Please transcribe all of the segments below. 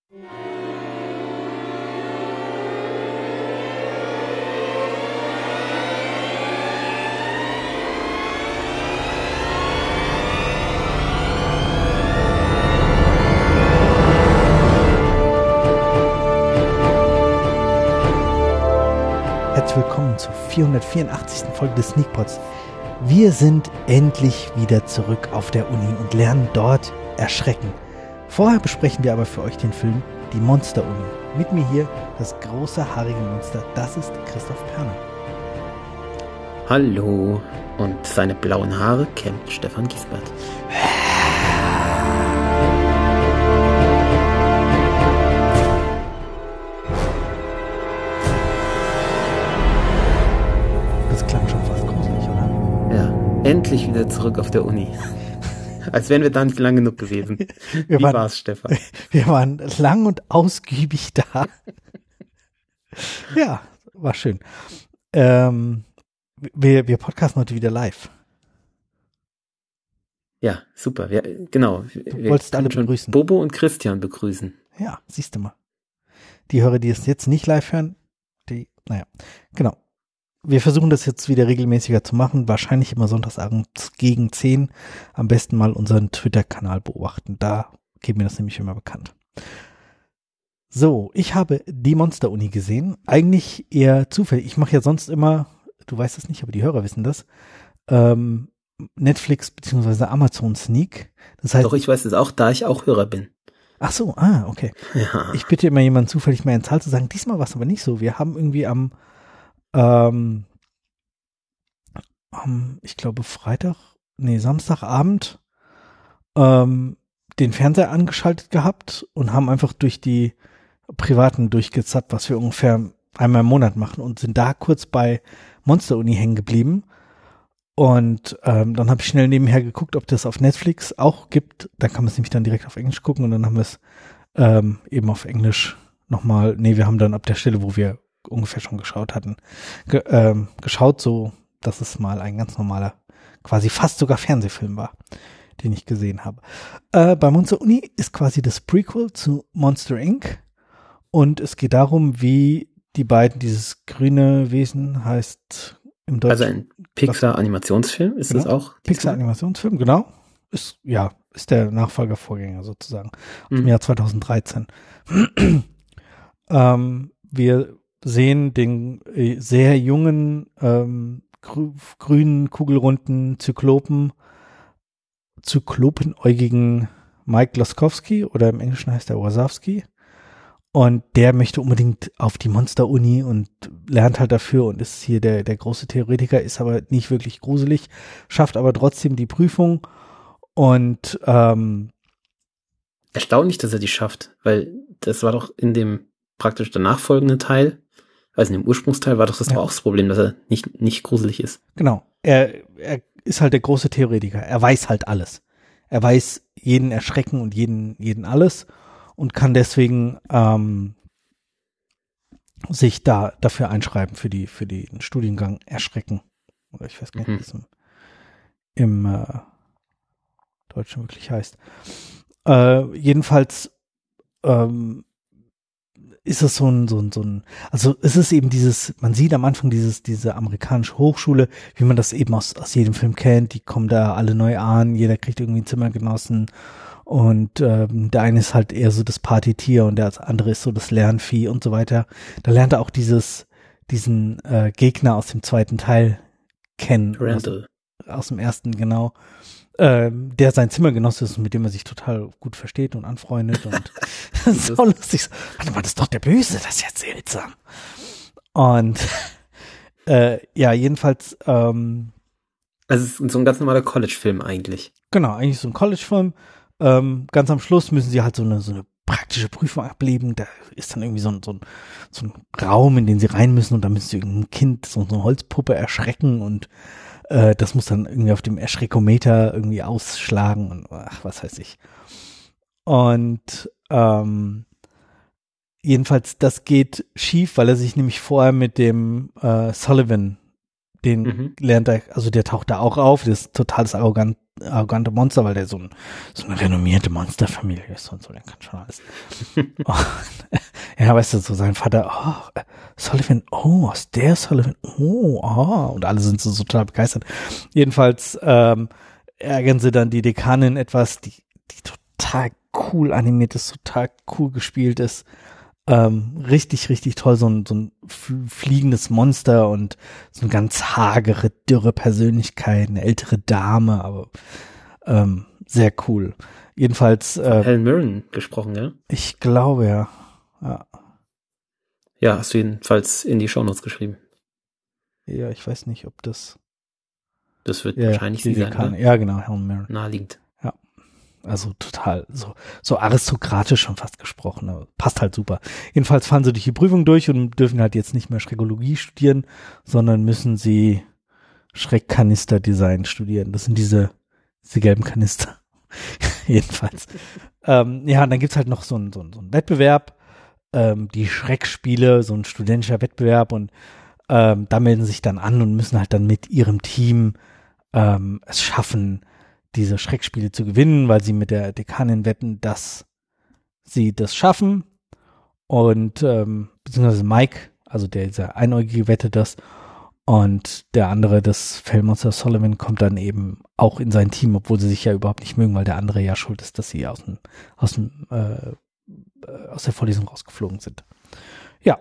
Herzlich willkommen zur 484. Folge des Sneakpods. Wir sind endlich wieder zurück auf der Uni und lernen dort erschrecken. Vorher besprechen wir aber für euch den Film Die Monster-Uni. Mit mir hier das große haarige Monster, das ist Christoph Perner. Hallo, und seine blauen Haare kämmt Stefan Giesbert. Das klang schon fast gruselig, oder? Ja, endlich wieder zurück auf der Uni. Als wären wir da nicht lang genug gewesen. Wie war's, Stefan? Wir waren lang und ausgiebig da. Ja, war schön. Wir podcasten heute wieder live. Ja, super. Wir wolltest alle schon begrüßen. Bobo und Christian begrüßen. Ja, siehst du mal. Die Hörer, die es jetzt nicht live hören, genau. Wir versuchen das jetzt wieder regelmäßiger zu machen, wahrscheinlich immer sonntagsabends gegen 10. Am besten mal unseren Twitter-Kanal beobachten, da geben wir das nämlich immer bekannt. So, ich habe die Monster-Uni gesehen, eigentlich eher zufällig. Ich mache ja sonst immer, du weißt es nicht, aber die Hörer wissen das, Netflix bzw. Amazon Sneak. Das heißt, Doch, ich weiß es auch, da ich auch Hörer bin. Ach so, okay. Ja. Ich bitte immer jemanden zufällig mehr in Zahl zu sagen, diesmal war es aber nicht so. Wir haben irgendwie ich glaube Samstagabend den Fernseher angeschaltet gehabt und haben einfach durch die privaten durchgezappt, was wir ungefähr einmal im Monat machen und sind da kurz bei Monster Uni hängen geblieben. Und dann habe ich schnell nebenher geguckt, ob das auf Netflix auch gibt. Da kann man es nämlich dann direkt auf Englisch gucken und dann haben wir es eben auf Englisch nochmal, wir haben dann ab der Stelle, wo wir ungefähr schon geschaut hatten, geschaut, so dass es mal ein ganz normaler, quasi fast sogar Fernsehfilm war, den ich gesehen habe. Bei Monster Uni ist quasi das Prequel zu Monster Inc. Und es geht darum, wie die beiden, dieses grüne Wesen heißt im Deutschen. Also ein Pixar-Animationsfilm, ist das auch? Pixar-Animationsfilm, genau. Ist der Nachfolger-Vorgänger sozusagen. Aus dem Jahr 2013. Wir sehen den sehr jungen, grünen, kugelrunden zyklopenäugigen Mike Laskowski, oder im Englischen heißt er Wazowski. Und der möchte unbedingt auf die Monster-Uni und lernt halt dafür und ist hier der große Theoretiker, ist aber nicht wirklich gruselig, schafft aber trotzdem die Prüfung und erstaunlich, dass er die schafft, weil das war doch in dem praktisch der nachfolgende Teil, also in dem Ursprungsteil war doch das auch das Problem, dass er nicht gruselig ist. Genau, er ist halt der große Theoretiker, er weiß halt alles. Er weiß jeden erschrecken und jeden alles und kann deswegen sich dafür einschreiben für den Studiengang Erschrecken. Oder ich weiß gar nicht, wie es im Deutschen wirklich heißt. Jedenfalls ist es also es ist eben man sieht am Anfang diese amerikanische Hochschule, wie man das eben aus jedem Film kennt, die kommen da alle neu an, jeder kriegt irgendwie einen Zimmergenossen und der eine ist halt eher so das Partytier und der andere ist so das Lernvieh und so weiter. Da lernt er auch diesen Gegner aus dem zweiten Teil kennen. Randall. Aus dem ersten, genau. Der sein Zimmergenosse ist und mit dem er sich total gut versteht und anfreundet und so lustig. Warte mal, das ist doch der Böse, das ist jetzt seltsam. Und jedenfalls also es ist so ein ganz normaler College-Film eigentlich. Genau, eigentlich so ein College-Film. Ganz am Schluss müssen sie halt so eine praktische Prüfung ablegen. Da ist dann irgendwie so ein Raum, in den sie rein müssen und da müssen sie irgendein Kind, so eine Holzpuppe erschrecken und das muss dann irgendwie auf dem Erschreckometer irgendwie ausschlagen und was weiß ich. Und jedenfalls, das geht schief, weil er sich nämlich vorher mit dem Sullivan, den lernt er, also der taucht da auch auf, das ist totales arrogante Monster, weil der so eine renommierte Monsterfamilie ist und so, der kann schon alles. Ja, weißt du, so sein Vater, Sullivan, ist der Sullivan, und alle sind so total begeistert. Jedenfalls ärgern sie dann die Dekanin etwas, die total cool animiert ist, total cool gespielt ist. Richtig, richtig toll, so ein fliegendes Monster und so eine ganz hagere, dürre Persönlichkeit, eine ältere Dame, aber sehr cool. Jedenfalls Helen Mirren gesprochen, ja? Ich glaube, ja. Ja, hast du jedenfalls in die Shownotes geschrieben. Ja, ich weiß nicht, ob das wird wahrscheinlich sie sein, oder? Ja, genau, Helen Mirren. Naheliegend. Ja. Also total, so aristokratisch schon fast gesprochen, aber passt halt super. Jedenfalls fahren sie durch die Prüfung durch und dürfen halt jetzt nicht mehr Schreckologie studieren, sondern müssen sie Schreckkanister-Design studieren. Das sind diese gelben Kanister. Jedenfalls. Und dann gibt's halt noch so einen Wettbewerb, die Schreckspiele, so ein studentischer Wettbewerb und da melden sie sich dann an und müssen halt dann mit ihrem Team es schaffen, diese Schreckspiele zu gewinnen, weil sie mit der Dekanin wetten, dass sie das schaffen. Und beziehungsweise Mike, also dieser Einäugige, wettet das. Und der andere, das Fellmonster Sullivan, kommt dann eben auch in sein Team, obwohl sie sich ja überhaupt nicht mögen, weil der andere ja schuld ist, dass sie aus der Vorlesung rausgeflogen sind. Ja.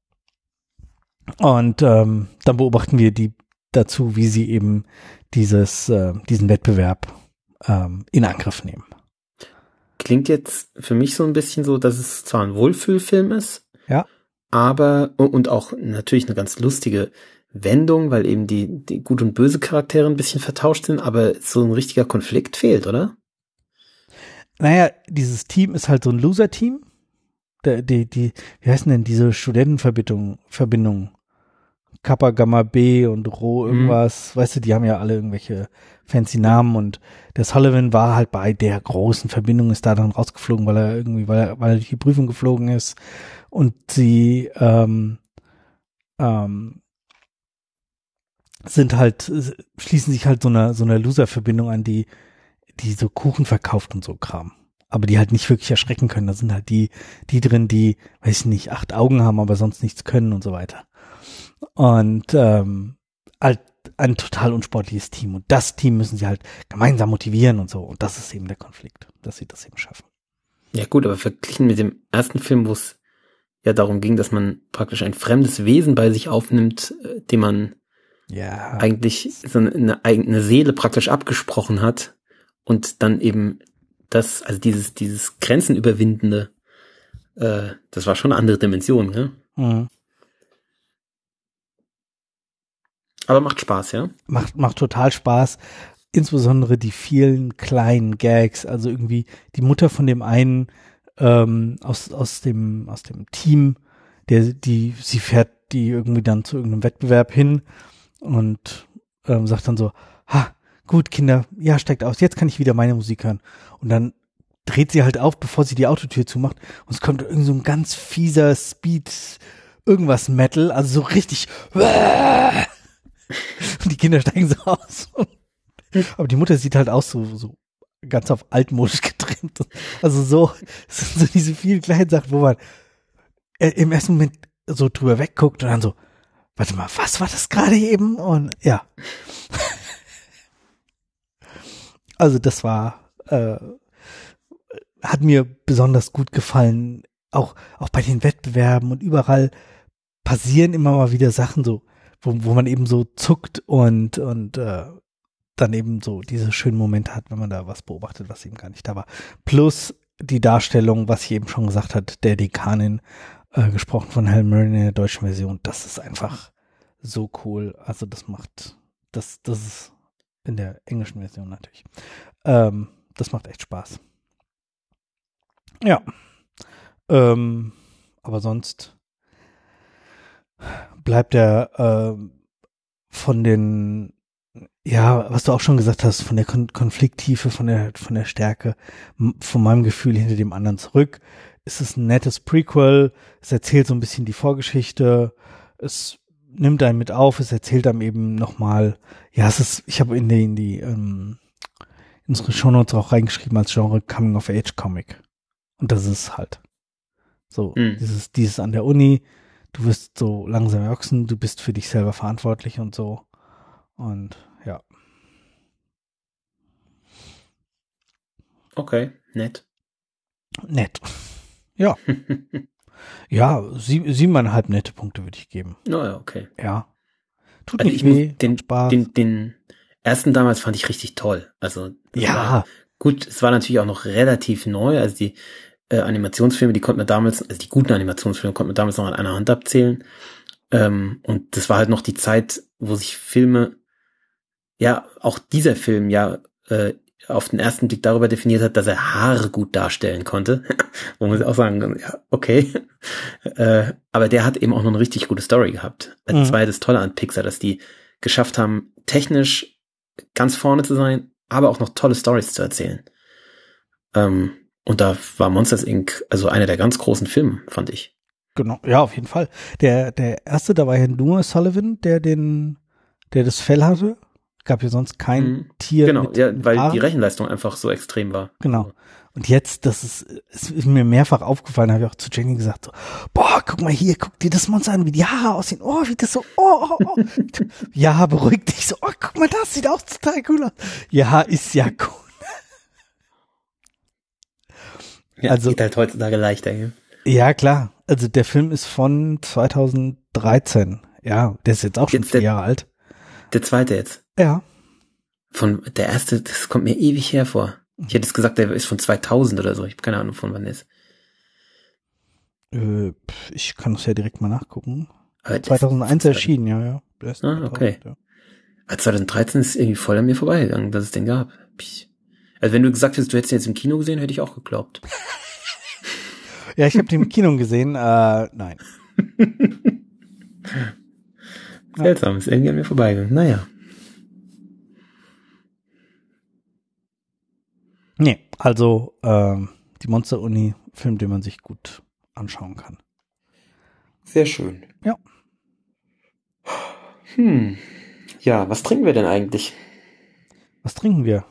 Und dann beobachten wir die dazu, wie sie eben diesen Wettbewerb in Angriff nehmen. Klingt jetzt für mich so ein bisschen so, dass es zwar ein Wohlfühlfilm ist, ja, aber und auch natürlich eine ganz lustige Wendung, weil eben die gut und böse Charaktere ein bisschen vertauscht sind, aber so ein richtiger Konflikt fehlt, oder? Naja, dieses Team ist halt so ein Loser-Team. Wie heißen denn diese Studentenverbindungen? Kappa, Gamma, B und Rho, irgendwas, weißt du, die haben ja alle irgendwelche fancy Namen und der Sullivan war halt bei der großen Verbindung, ist da dann rausgeflogen, weil er durch die Prüfung geflogen ist und sie schließen sich halt so einer Loser-Verbindung an, die so Kuchen verkauft und so Kram. Aber die halt nicht wirklich erschrecken können. Da sind halt die drin, die, weiß ich nicht, 8 Augen haben, aber sonst nichts können und so weiter. Und halt ein total unsportliches Team. Und das Team müssen sie halt gemeinsam motivieren und so. Und das ist eben der Konflikt, dass sie das eben schaffen. Ja gut, aber verglichen mit dem ersten Film, wo es ja darum ging, dass man praktisch ein fremdes Wesen bei sich aufnimmt, dem man eigentlich so eine eigene Seele praktisch abgesprochen hat und dann eben dieses Grenzen überwindende, das war schon eine andere Dimension, ne? Mhm. Aber macht Spaß, ja? Macht total Spaß. Insbesondere die vielen kleinen Gags. Also irgendwie die Mutter von dem einen aus dem Team, sie fährt die irgendwie dann zu irgendeinem Wettbewerb hin und sagt dann so, gut, Kinder, ja, steigt aus, jetzt kann ich wieder meine Musik hören. Und dann dreht sie halt auf, bevor sie die Autotür zumacht und es kommt irgend so ein ganz fieser Speed irgendwas Metal, also so richtig und die Kinder steigen so aus. Aber die Mutter sieht halt aus so ganz auf altmodisch getrimmt. Also es sind so diese vielen kleinen Sachen, wo man im ersten Moment so drüber wegguckt und dann so, warte mal, was war das gerade eben? Und ja. Also das war, hat mir besonders gut gefallen. Auch bei den Wettbewerben und überall passieren immer mal wieder Sachen so, wo man eben so zuckt und dann eben so diese schönen Momente hat, wenn man da was beobachtet, was eben gar nicht da war. Plus die Darstellung, was ich eben schon gesagt hat, der Dekanin, gesprochen von Helen Mirren in der deutschen Version, das ist einfach so cool. Also das ist in der englischen Version natürlich. Das macht echt Spaß. Ja. Aber sonst bleibt er von den, ja, was du auch schon gesagt hast, von der Konflikttiefe, von der Stärke, von meinem Gefühl hinter dem anderen zurück. Es ist ein nettes Prequel, es erzählt so ein bisschen die Vorgeschichte, es nimmt einen mit auf, es erzählt einem eben nochmal, ja, ich habe in die unsere Shownotes auch reingeschrieben als Genre Coming-of-Age-Comic. Und das ist halt. So, dieses an der Uni, du wirst so langsam erwachsen, du bist für dich selber verantwortlich und so. Und ja. Okay, nett. Nett. Ja. Ja, 7,5 nette Punkte würde ich geben. Naja, okay. Ja. Tut Also nicht weh, Spaß. Den ersten damals fand ich richtig toll. Also ja. Gut, es war natürlich auch noch relativ neu. Also die Animationsfilme, die konnte man damals, also die guten Animationsfilme konnte man damals noch an einer Hand abzählen. Und das war halt noch die Zeit, wo sich Filme, ja, auch dieser Film ja auf den ersten Blick darüber definiert hat, dass er Haare gut darstellen konnte. Wo man auch sagen, ja, okay. Aber der hat eben auch noch eine richtig gute Story gehabt. Also das war ja das Tolle an Pixar, dass die geschafft haben, technisch ganz vorne zu sein, aber auch noch tolle Stories zu erzählen. Und da war Monsters Inc. also einer der ganz großen Filme, fand ich. Genau, ja, auf jeden Fall. Der erste, da war ja nur Sullivan, der das Fell hatte. Gab ja sonst kein Tier. Genau, mit ja, weil Haaren. die Rechenleistung einfach so extrem war. Genau. Und jetzt, es ist mir mehrfach aufgefallen, habe ich auch zu Jenny gesagt, so, boah, guck mal hier, guck dir das Monster an, wie die Haare aussehen. Oh, wie das so, oh. Ja, beruhig dich so, oh, guck mal, das sieht auch total cool aus. Ja, ist ja cool. Ja, also geht halt heutzutage leichter. Ja? Ja, klar. Also der Film ist von 2013. Ja, der ist jetzt auch schon 4 Jahre alt. Der zweite jetzt? Ja. Der erste, das kommt mir ewig hervor. Ich hätte jetzt gesagt, der ist von 2000 oder so. Ich habe keine Ahnung, von wann der ist. Ich kann das ja direkt mal nachgucken. 2001 erschienen, ja. Der ist 2000, okay. Ja. 2013 ist irgendwie voll an mir vorbeigegangen, dass es den gab. Also wenn du gesagt hättest, du hättest ihn jetzt im Kino gesehen, hätte ich auch geglaubt. Ja, ich habe den im Kino gesehen. Nein. Seltsam, ist irgendwie an mir vorbeigegangen. Naja. Nee, also die Monster-Uni, Film, den man sich gut anschauen kann. Sehr schön. Ja. Ja, was trinken wir denn eigentlich? Was trinken wir?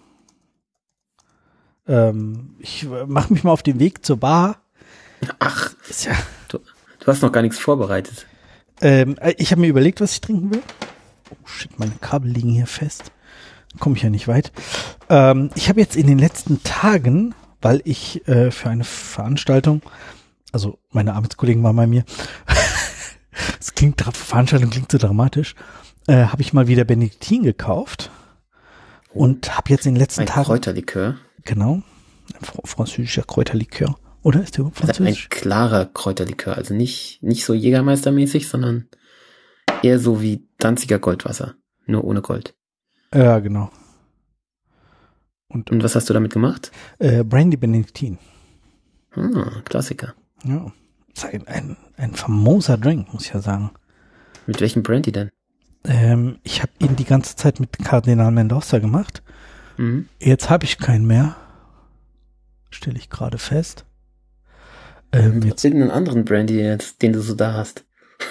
Ich mache mich mal auf den Weg zur Bar. Ach, ja. Du hast noch gar nichts vorbereitet. Ich habe mir überlegt, was ich trinken will. Oh shit, meine Kabel liegen hier fest. Komme ich ja nicht weit. Ich habe jetzt in den letzten Tagen, weil ich für eine Veranstaltung, also meine Arbeitskollegen waren bei mir, Veranstaltung klingt so dramatisch, habe ich mal wieder Benediktin gekauft und habe jetzt in den letzten Tagen... Kräuterlikör? Genau, ein französischer Kräuterlikör. Oder ist der überhaupt französisch? Ein klarer Kräuterlikör, also nicht so Jägermeistermäßig, sondern eher so wie Danziger Goldwasser, nur ohne Gold. Ja, genau. Und was hast du damit gemacht? Brandy Benediktin. Klassiker. Ja, ist ein famoser Drink, muss ich ja sagen. Mit welchem Brandy denn? Ich habe ihn die ganze Zeit mit Kardinal Mendoza gemacht. Jetzt habe ich keinen mehr. Stelle ich gerade fest. Jetzt irgendeinen anderen Brandy jetzt, den du so da hast.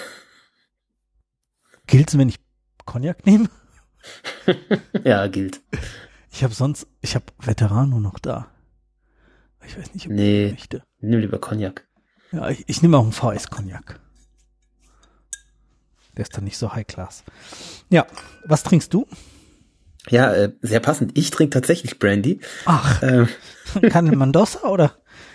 Gilt's, wenn ich Cognac nehme? Ja, gilt. Ich habe Veterano noch da. Ich weiß nicht, ob ich möchte. Nimm lieber Cognac. Ja, ich nehme auch einen VS-Cognac. Der ist dann nicht so high-class. Ja, was trinkst du? Ja, sehr passend. Ich trinke tatsächlich Brandy. Ach, Kardinal Mendoza oder?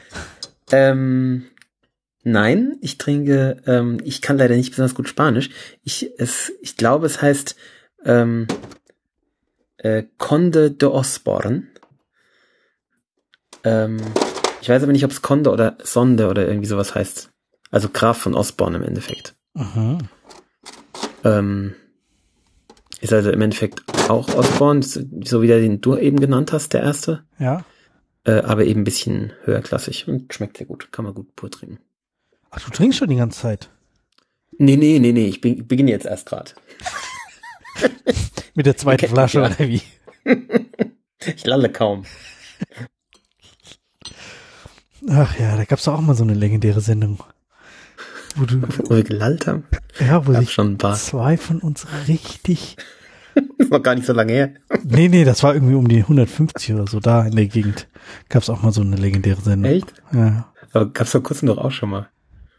Nein, ich trinke, ich kann leider nicht besonders gut Spanisch. Ich glaube, es heißt Conde de Osborne. Ich weiß aber nicht, ob es Conde oder Sonde oder irgendwie sowas heißt. Also Graf von Osborne im Endeffekt. Ist also im Endeffekt auch Osborne, so wie der, den du eben genannt hast, der erste. Ja. Aber eben ein bisschen höherklassig und schmeckt sehr gut. Kann man gut pur trinken. Ach, du trinkst schon die ganze Zeit? Nee. Ich beginne jetzt erst gerade. Mit der zweiten Flasche oder wie? Ich lalle kaum. Ach ja, da gab's doch auch mal so eine legendäre Sendung. Wo wir gelallt haben? Ja, wo sich schon ein paar. 2 von uns richtig ist noch gar nicht so lange her. Nee, das war irgendwie um die 150 oder so, da in der Gegend. Gab's auch mal so eine legendäre Sendung. Echt? Ja. Aber gab's vor kurzem doch auch schon mal.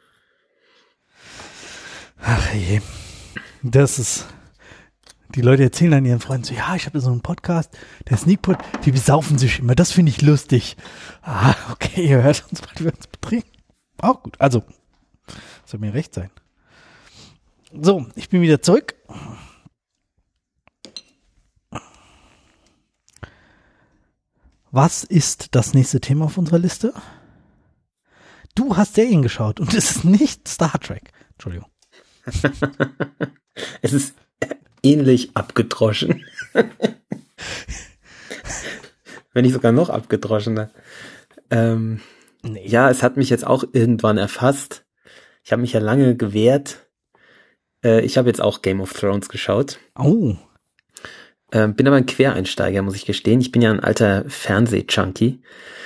Ach je. Das ist... Die Leute erzählen dann ihren Freunden so, ja, ich habe so einen Podcast, der Sneakpot, die besaufen sich immer, das finde ich lustig. Ah, okay, ihr hört uns, weil wir uns betrinken. Auch gut, also, soll mir recht sein. So, ich bin wieder zurück. Was ist das nächste Thema auf unserer Liste? Du hast Serien geschaut und es ist nicht Star Trek. Entschuldigung. Es ist ähnlich abgedroschen. Wenn nicht sogar noch abgedroschener. Nee. Ja, es hat mich jetzt auch irgendwann erfasst. Ich habe mich ja lange gewehrt. Ich habe jetzt auch Game of Thrones geschaut. Oh. Bin aber ein Quereinsteiger, muss ich gestehen. Ich bin ja ein alter Fernseh-Junkie.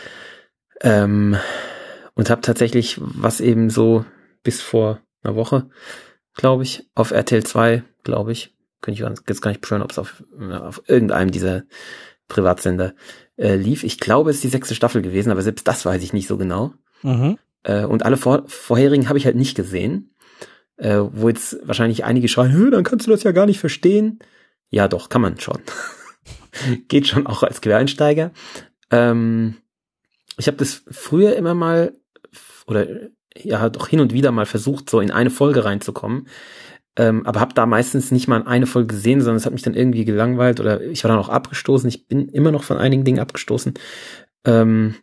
Und habe tatsächlich, was eben so bis vor einer Woche, glaube ich, auf RTL 2, glaube ich, könnte ich jetzt gar nicht beschwören, ob es auf irgendeinem dieser Privatsender lief. Ich glaube, es ist die 6. Staffel gewesen, aber selbst das weiß ich nicht so genau. Mhm. Und alle vorherigen habe ich halt nicht gesehen. Wo jetzt wahrscheinlich einige schreien, dann kannst du das ja gar nicht verstehen. Ja, doch, kann man schon. Geht schon auch als Quereinsteiger. Ich habe das früher immer mal, oder ja, doch hin und wieder mal versucht, so in eine Folge reinzukommen. Aber habe da meistens nicht mal eine Folge gesehen, sondern es hat mich dann irgendwie gelangweilt oder ich war dann auch abgestoßen. Ich bin immer noch von einigen Dingen abgestoßen. Und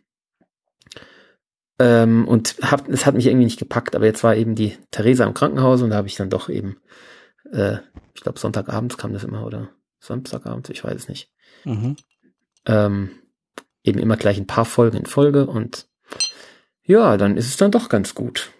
es hat mich irgendwie nicht gepackt, aber jetzt war eben die Theresa im Krankenhaus und da habe ich dann doch eben, ich glaube Sonntagabends kam das immer oder Samstagabends, ich weiß es nicht. Mhm. Eben immer gleich ein paar Folgen in Folge und ja, dann ist es dann doch ganz gut.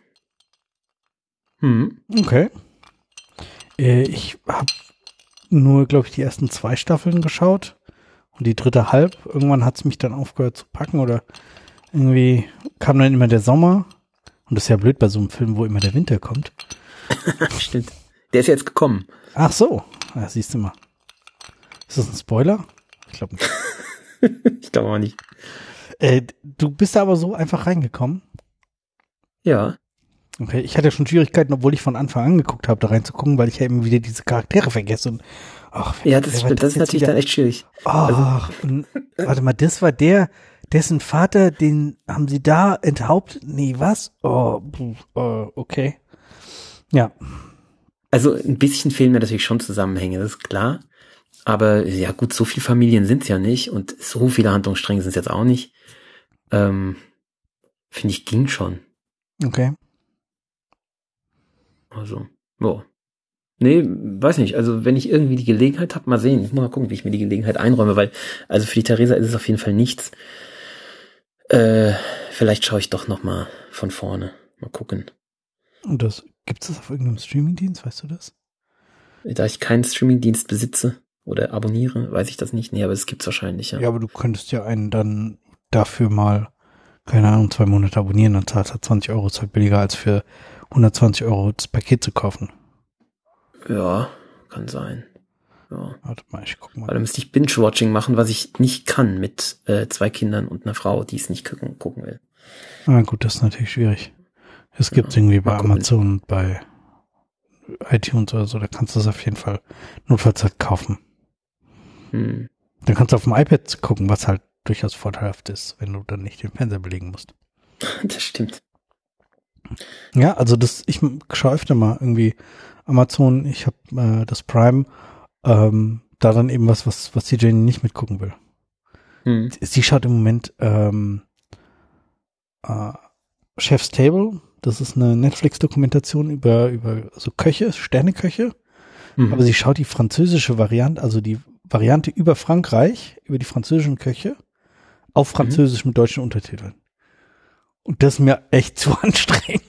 Okay. Ich habe nur, glaube ich, die ersten 2 Staffeln geschaut und die dritte halb. Irgendwann hat es mich dann aufgehört zu packen oder irgendwie kam dann immer der Sommer. Und das ist ja blöd bei so einem Film, wo immer der Winter kommt. Stimmt. Der ist jetzt gekommen. Ach so. Ja, siehst du mal. Ist das ein Spoiler? Ich glaube nicht. Ich glaube auch nicht. Du bist da aber so einfach reingekommen? Ja. Okay, ich hatte schon Schwierigkeiten, obwohl ich von Anfang an geguckt habe, da reinzugucken, weil ich ja immer wieder diese Charaktere vergesse. Und, ja, das stimmt. Das ist natürlich dann echt schwierig. Und, warte mal, das war dessen Vater, den haben sie da enthauptet? Nee, was? Okay. Ja. Also ein bisschen fehlen mir natürlich schon Zusammenhänge, das ist klar. Aber ja gut, so viele Familien sind es ja nicht und so viele Handlungsstränge sind es jetzt auch nicht. Finde ich, ging schon. Okay. Also, boah. Nee, weiß nicht. Also wenn ich irgendwie die Gelegenheit habe, mal sehen. Ich muss mal gucken, wie ich mir die Gelegenheit einräume, weil also für die Theresa ist es auf jeden Fall nichts. Vielleicht schaue ich doch noch mal von vorne. Mal gucken. Und gibt es das auf irgendeinem Streamingdienst, weißt du das? Da ich keinen Streamingdienst besitze oder abonniere, weiß ich das nicht. Nee, aber es gibt's wahrscheinlich, ja. Ja, aber du könntest ja einen dann dafür mal, keine Ahnung, 2 Monate abonnieren, dann zahlt er 20 €, ist halt billiger als für 120 € das Paket zu kaufen. Ja, kann sein. Ja. Warte mal, ich guck mal. Weil dann müsste ich Binge-Watching machen, was ich nicht kann mit 2 Kindern und einer Frau, die es nicht gucken will. Na gut, das ist natürlich schwierig. Es gibt irgendwie bei Amazon und bei iTunes oder so, da kannst du es auf jeden Fall notfalls halt kaufen. Dann kannst du auf dem iPad gucken, was halt durchaus vorteilhaft ist, wenn du dann nicht den Fernseher belegen musst. Das stimmt. Ja, also ich schaue öfter mal irgendwie Amazon, ich habe das Prime, da dann eben was die Jenny nicht mitgucken will. Sie schaut im Moment Chef's Table, das ist eine Netflix-Dokumentation über so Köche, Sterneköche, aber sie schaut die französische Variante, also die Variante über Frankreich, über die französischen Köche, auf Französisch mit deutschen Untertiteln. Und das ist mir echt zu anstrengend.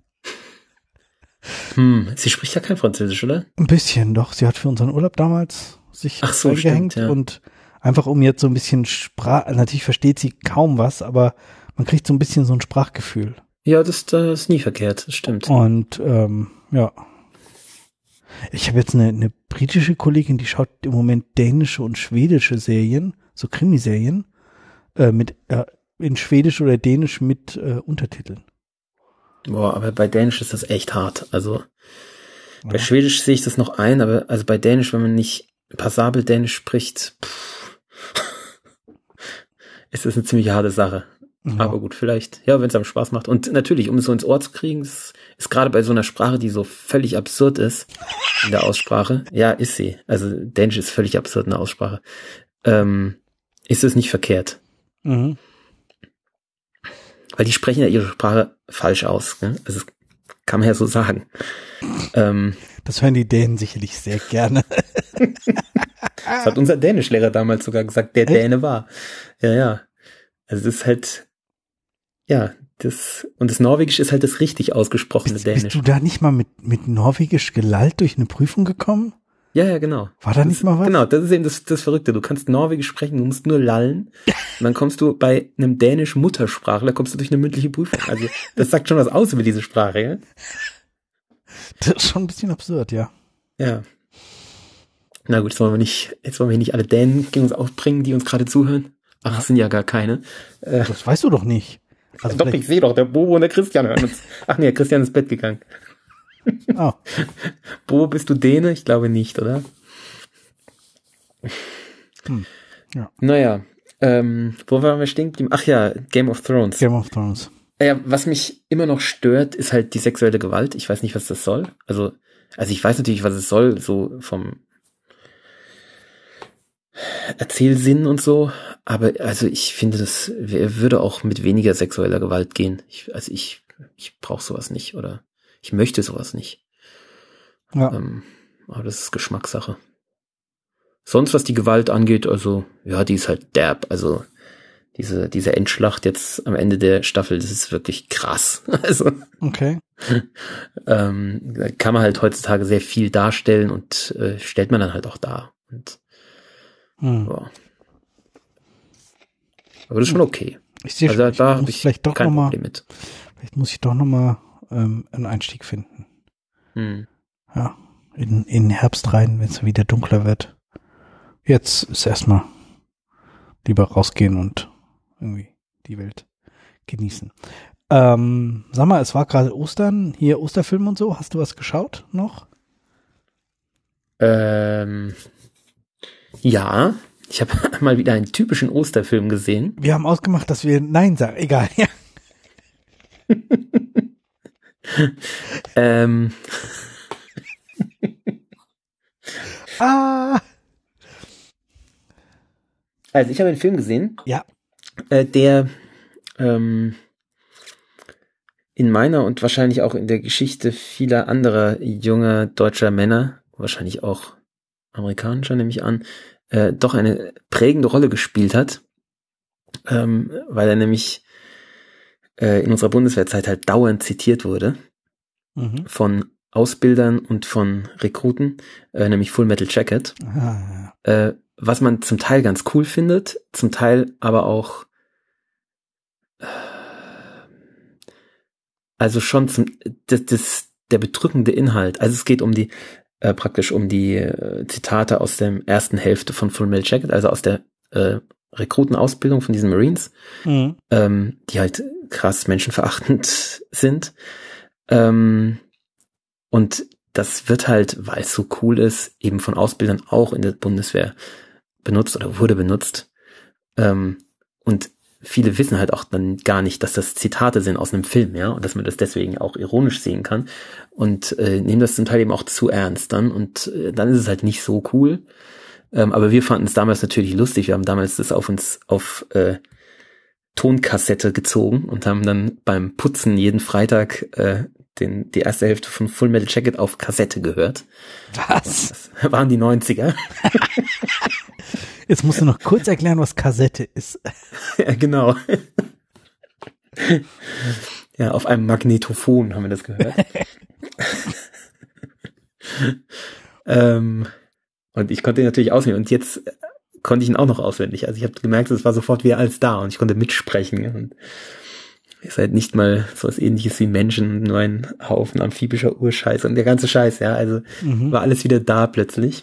Sie spricht ja kein Französisch, oder? Ein bisschen, doch. Sie hat für unseren Urlaub damals sich eingehängt stimmt, ja. Und einfach um jetzt so ein bisschen natürlich versteht sie kaum was, aber man kriegt so ein bisschen so ein Sprachgefühl. Ja, das ist nie verkehrt, das stimmt. Und ja. Ich habe jetzt eine britische Kollegin, die schaut im Moment dänische und schwedische Serien, so Krimiserien, in Schwedisch oder Dänisch mit Untertiteln. Boah, aber bei Dänisch ist das echt hart. Also bei Schwedisch sehe ich das noch ein, aber also bei Dänisch, wenn man nicht passabel Dänisch spricht, ist das eine ziemlich harte Sache. Ja. Aber gut, vielleicht, ja, wenn es einem Spaß macht. Und natürlich, um es so ins Ohr zu kriegen, ist gerade bei so einer Sprache, die so völlig absurd ist in der Aussprache. Ja, ist sie. Also Dänisch ist völlig absurd in der Aussprache. Ist es nicht verkehrt. Mhm. Weil die sprechen ja ihre Sprache falsch aus. Ne? Also das kann man ja so sagen. Das hören die Dänen sicherlich sehr gerne. Das hat unser Dänischlehrer damals sogar gesagt, der Däne war. Ja. Also das ist halt, ja, und das Norwegisch ist halt das richtig ausgesprochene Dänisch. Bist du da nicht mal mit Norwegisch gelallt durch eine Prüfung gekommen? Ja, genau. War da nicht mal was? Genau, das ist eben das Verrückte. Du kannst Norwegisch sprechen, du musst nur lallen. Und dann kommst du bei einem dänischen Muttersprachler, kommst du durch eine mündliche Prüfung. Also das sagt schon was aus über diese Sprache, ja? Das ist schon ein bisschen absurd, ja. Ja. Na gut, jetzt wollen wir nicht alle Dänen gegen uns aufbringen, die uns gerade zuhören. Ach, es sind ja gar keine. Das weißt du doch nicht. Also doch, ich sehe doch, der Bobo und der Christian hören uns. Ach nee, Christian ist ins Bett gegangen. Oh. Bobo, bist du Däne? Ich glaube nicht, oder? Ja. Naja, wo waren wir stehen geblieben? Ach ja, Game of Thrones. Game of Thrones. Ja, was mich immer noch stört, ist halt die sexuelle Gewalt. Ich weiß nicht, was das soll. Also ich weiß natürlich, was es soll, so vom Erzählsinn und so, aber also ich finde, das würde auch mit weniger sexueller Gewalt gehen. Ich brauche sowas nicht oder ich möchte sowas nicht. Ja. Aber das ist Geschmackssache. Sonst, was die Gewalt angeht, also ja, die ist halt derb. Also diese Endschlacht jetzt am Ende der Staffel, das ist wirklich krass. Also okay. Da kann man halt heutzutage sehr viel darstellen und stellt man dann halt auch dar. Und ja. Aber das ist schon okay. Ich sehe also schon, da habe ich vielleicht doch kein noch mal, Problem mit. Vielleicht muss ich doch noch mal einen Einstieg finden. Ja, in Herbst rein, wenn es wieder dunkler wird. Jetzt ist erstmal lieber rausgehen und irgendwie die Welt genießen. Sag mal, es war gerade Ostern, hier Osterfilm und so. Hast du was geschaut noch? Ja, ich habe mal wieder einen typischen Osterfilm gesehen. Wir haben ausgemacht, dass wir Nein sagen. Egal, ja. Also ich habe einen Film gesehen, ja, der in meiner und wahrscheinlich auch in der Geschichte vieler anderer junger deutscher Männer, wahrscheinlich auch amerikanischer, nehme ich an, doch eine prägende Rolle gespielt hat, weil er nämlich in unserer Bundeswehrzeit halt dauernd zitiert wurde von Ausbildern und von Rekruten, nämlich Full Metal Jacket, was man zum Teil ganz cool findet, zum Teil aber auch also schon der bedrückende Inhalt. Also es geht um die praktisch um die Zitate aus der ersten Hälfte von Full Metal Jacket, also aus der Rekrutenausbildung von diesen Marines, die halt krass menschenverachtend sind. Und das wird halt, weil es so cool ist, eben von Ausbildern auch in der Bundeswehr benutzt oder wurde benutzt. Und viele wissen halt auch dann gar nicht, dass das Zitate sind aus einem Film, ja, und dass man das deswegen auch ironisch sehen kann und nehmen das zum Teil eben auch zu ernst dann und dann ist es halt nicht so cool. Aber wir fanden es damals natürlich lustig. Wir haben damals das auf Tonkassette gezogen und haben dann beim Putzen jeden Freitag die erste Hälfte von Full Metal Jacket auf Kassette gehört. Was? Das waren die 90er. Jetzt musst du noch kurz erklären, was Kassette ist. Ja, genau. Ja, auf einem Magnetophon haben wir das gehört. Und ich konnte ihn natürlich auswendig. Und jetzt konnte ich ihn auch noch auswendig. Also ich habe gemerkt, es war sofort wieder alles da und ich konnte mitsprechen. Und Ihr seid nicht mal so was Ähnliches wie Menschen, nur ein Haufen amphibischer Urscheiß und der ganze Scheiß, ja, also war alles wieder da plötzlich.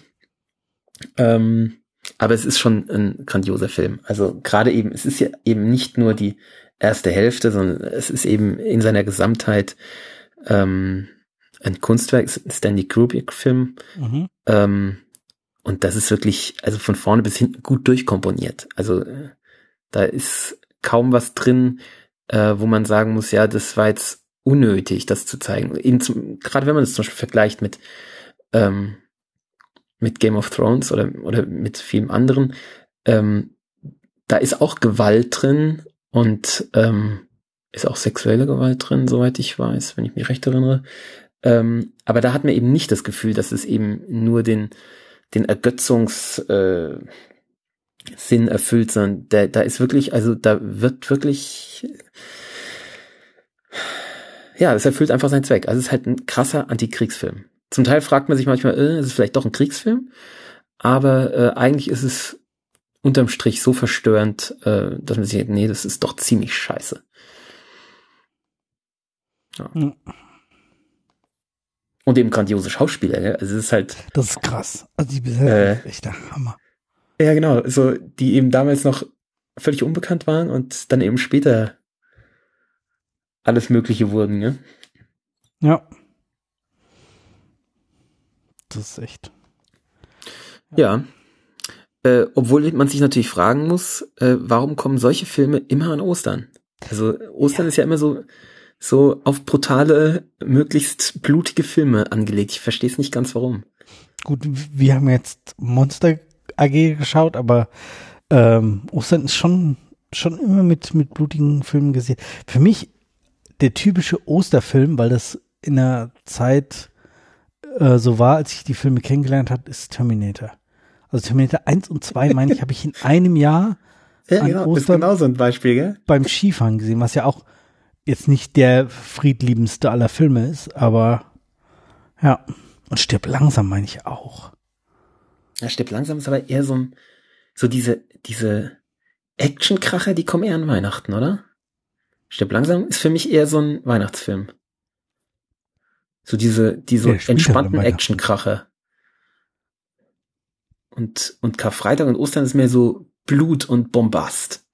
Aber es ist schon ein grandioser Film. Also gerade eben, es ist ja eben nicht nur die erste Hälfte, sondern es ist eben in seiner Gesamtheit ein Kunstwerk, ein Stanley Kubrick-Film. Und das ist wirklich, also von vorne bis hinten gut durchkomponiert. Also da ist kaum was drin, wo man sagen muss, ja, das war jetzt unnötig, das zu zeigen. Gerade wenn man das zum Beispiel vergleicht mit Game of Thrones oder mit vielem anderen, da ist auch Gewalt drin und ist auch sexuelle Gewalt drin, soweit ich weiß, wenn ich mich recht erinnere. Aber da hat man eben nicht das Gefühl, dass es eben nur den Ergötzungssinn erfüllt, sondern da ist wirklich, also da wird wirklich, ja, es erfüllt einfach seinen Zweck. Also es ist halt ein krasser Antikriegsfilm. Zum Teil fragt man sich manchmal, ist es vielleicht doch ein Kriegsfilm? Aber eigentlich ist es unterm Strich so verstörend, dass man sich denkt, nee, das ist doch ziemlich scheiße. Ja. Und eben grandiose Schauspieler, gell? Also es ist halt. Das ist krass. Also die Besetzung ist echt der Hammer. Ja, genau. So, die eben damals noch völlig unbekannt waren und dann eben später alles Mögliche wurden, ne? Ja. Das ist echt. Ja. Obwohl man sich natürlich fragen muss, warum kommen solche Filme immer an Ostern? Also Ostern ist ja immer so auf brutale, möglichst blutige Filme angelegt. Ich verstehe es nicht ganz, warum. Gut, wir haben jetzt Monster AG geschaut, aber Ostern ist schon immer mit blutigen Filmen gesehen. Für mich der typische Osterfilm, weil das in der Zeit so war, als ich die Filme kennengelernt habe, ist Terminator. Also Terminator 1 und 2, meine ich, habe ich in einem Jahr ja, genau, Ostern ist genau so ein Beispiel, gell? Beim Skifahren gesehen, was ja auch jetzt nicht der friedliebendste aller Filme ist, aber ja. Und Stirb langsam meine ich auch. Ja, Stirb langsam ist aber eher so diese Actionkracher, die kommen eher an Weihnachten, oder? Stirb langsam ist für mich eher so ein Weihnachtsfilm. So diese entspannten Actionkracher. Und Karfreitag und Ostern ist mehr so Blut und Bombast.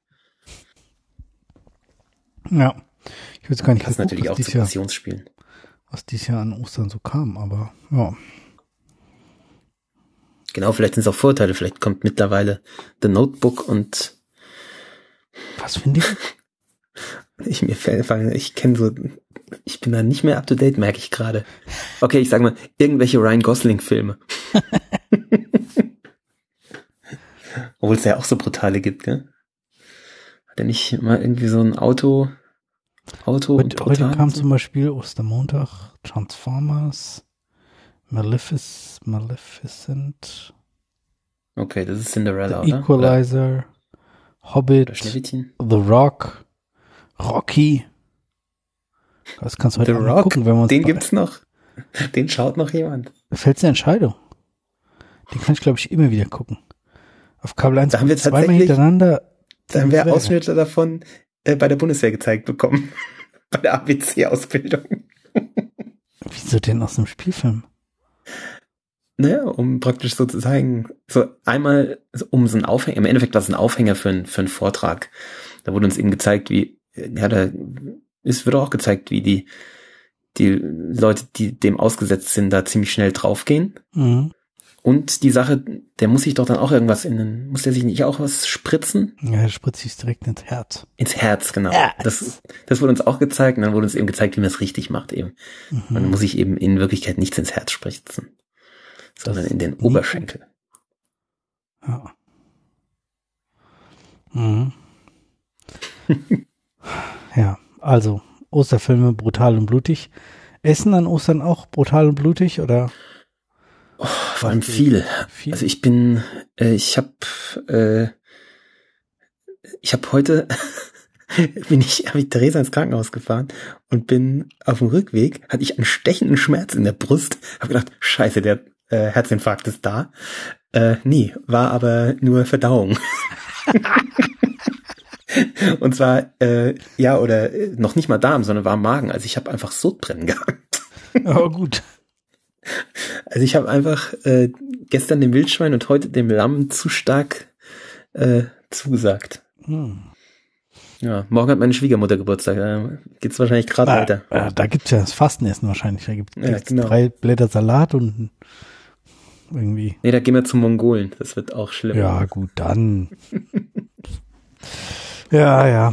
Ja. Ich würde gar nicht passt natürlich auch zu Passionsspielen. Was dieses Jahr an Ostern so kam, aber ja. Genau, vielleicht sind es auch Vorteile. Vielleicht kommt mittlerweile The Notebook und was finde ich? Ich bin da nicht mehr up to date, merke ich gerade. Okay, ich sag mal, irgendwelche Ryan Gosling-Filme. Obwohl es ja auch so brutale gibt, gell? Hat er nicht mal irgendwie so ein Auto heute kam zum Beispiel Ostermontag, Transformers, Maleficent. Okay, das ist Cinderella, The Equalizer, Hobbit, The Rock, Rocky. Das kannst du heute mal gucken, wenn wir uns den gibt's noch. Den schaut noch jemand. Fällt's eine Entscheidung. Den kann ich, glaube ich, immer wieder gucken. Auf Kabel 1 da haben wir zweimal hintereinander. Da haben wir Ausschnitte davon bei der Bundeswehr gezeigt bekommen. Bei der ABC-Ausbildung. Wieso denn aus einem Spielfilm? Naja, um praktisch so zu zeigen, so einmal um so einen Aufhänger, im Endeffekt war es ein Aufhänger für einen Vortrag. Da wurde uns eben gezeigt, wird auch gezeigt, wie die Leute, die dem ausgesetzt sind, da ziemlich schnell draufgehen. Mhm. Und die Sache, der muss sich doch dann auch irgendwas muss der sich nicht auch was spritzen? Ja, der spritzt sich direkt ins Herz. Ins Herz, genau. Yes. Das wurde uns auch gezeigt und dann wurde uns eben gezeigt, wie man es richtig macht eben. Mhm. Man muss sich eben in Wirklichkeit nichts ins Herz spritzen, sondern in den Oberschenkel. Ja. Mhm. Ja, also Osterfilme brutal und blutig. Essen an Ostern auch brutal und blutig, oder? Oh, vor allem viel. Also ich habe heute habe ich Theresa ins Krankenhaus gefahren und bin auf dem Rückweg, hatte ich einen stechenden Schmerz in der Brust, habe gedacht, scheiße, der Herzinfarkt ist da. Nee, war aber nur Verdauung. Und zwar, oder noch nicht mal Darm, sondern war Magen. Also ich habe einfach Sodbrennen gehabt. Aber gut. Also ich habe einfach gestern dem Wildschwein und heute dem Lamm zu stark zugesagt. Ja, morgen hat meine Schwiegermutter Geburtstag. Da geht's wahrscheinlich gerade weiter. Da gibt's ja das Fastenessen wahrscheinlich. Da gibt's genau. 3 Blätter Salat und irgendwie. Nee, da gehen wir zum Mongolen. Das wird auch schlimm. Ja, gut, dann. Ja.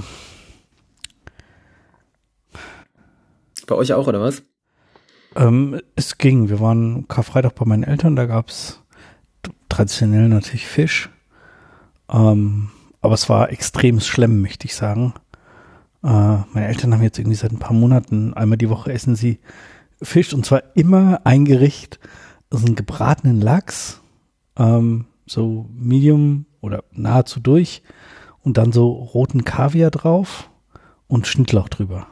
Bei euch auch, oder was? Es ging. Wir waren Karfreitag bei meinen Eltern. Da gab's traditionell natürlich Fisch. Aber es war extrem schlimm, möchte ich sagen. Meine Eltern haben jetzt irgendwie seit ein paar Monaten, einmal die Woche essen sie Fisch, und zwar immer ein Gericht, also einen gebratenen Lachs, so Medium oder nahezu durch, und dann so roten Kaviar drauf und Schnittlauch drüber.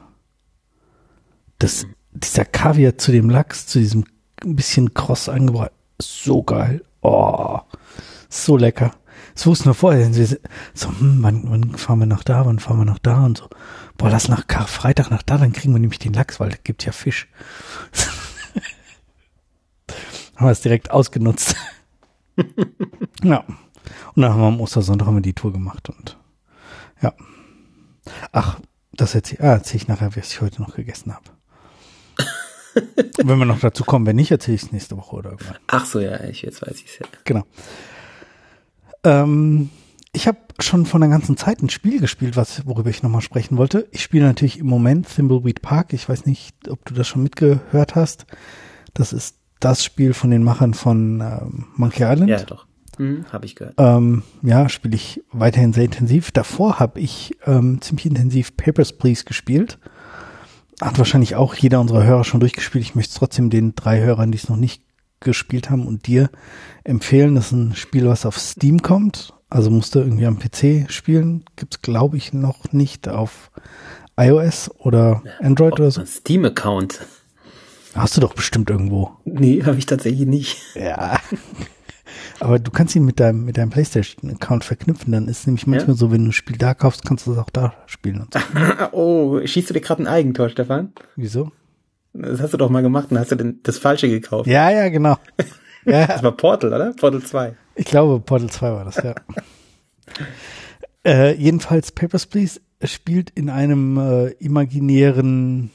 Dieser Kaviar zu dem Lachs, zu diesem ein bisschen kross angebracht, so geil. Oh, so lecker. Das wussten wir vorher. So, wann fahren wir nach da, wann fahren wir nach da und so. Boah, lass nach Karfreitag nach da, dann kriegen wir nämlich den Lachs, weil da gibt ja Fisch. Haben wir es direkt ausgenutzt. Ja. Und dann haben wir am Ostersonntag die Tour gemacht und ja. Ach, das erzähle ich nachher, was ich heute noch gegessen habe. Wenn wir noch dazu kommen, wenn nicht, erzähle ich es nächste Woche oder irgendwann. Ach so, ja, jetzt weiß ich es ja. Genau. Ich habe schon vor einer ganzen Zeit ein Spiel gespielt, worüber ich nochmal sprechen wollte. Ich spiele natürlich im Moment Thimbleweed Park. Ich weiß nicht, ob du das schon mitgehört hast. Das ist das Spiel von den Machern von Monkey Island. Ja, doch. Habe ich gehört. Ja, spiele ich weiterhin sehr intensiv. Davor habe ich ziemlich intensiv Papers, Please gespielt. Hat wahrscheinlich auch jeder unserer Hörer schon durchgespielt. Ich möchte es trotzdem den 3 Hörern, die es noch nicht gespielt haben, und dir empfehlen. Das ist ein Spiel, was auf Steam kommt. Also musst du irgendwie am PC spielen. Gibt's, glaube ich, noch nicht auf iOS oder Android oder so. Ein Steam-Account. Hast du doch bestimmt irgendwo. Nee, habe ich tatsächlich nicht. Ja. Aber du kannst ihn mit deinem PlayStation-Account verknüpfen. Dann ist es nämlich manchmal so, wenn du ein Spiel da kaufst, kannst du es auch da spielen. Und so. Oh, schießt du dir gerade ein Eigentor, Stefan? Wieso? Das hast du doch mal gemacht und hast du denn das Falsche gekauft. Ja, genau. Ja. Das war Portal, oder? Portal 2. Ich glaube, Portal 2 war das, ja. Jedenfalls, Papers, Please spielt in einem imaginären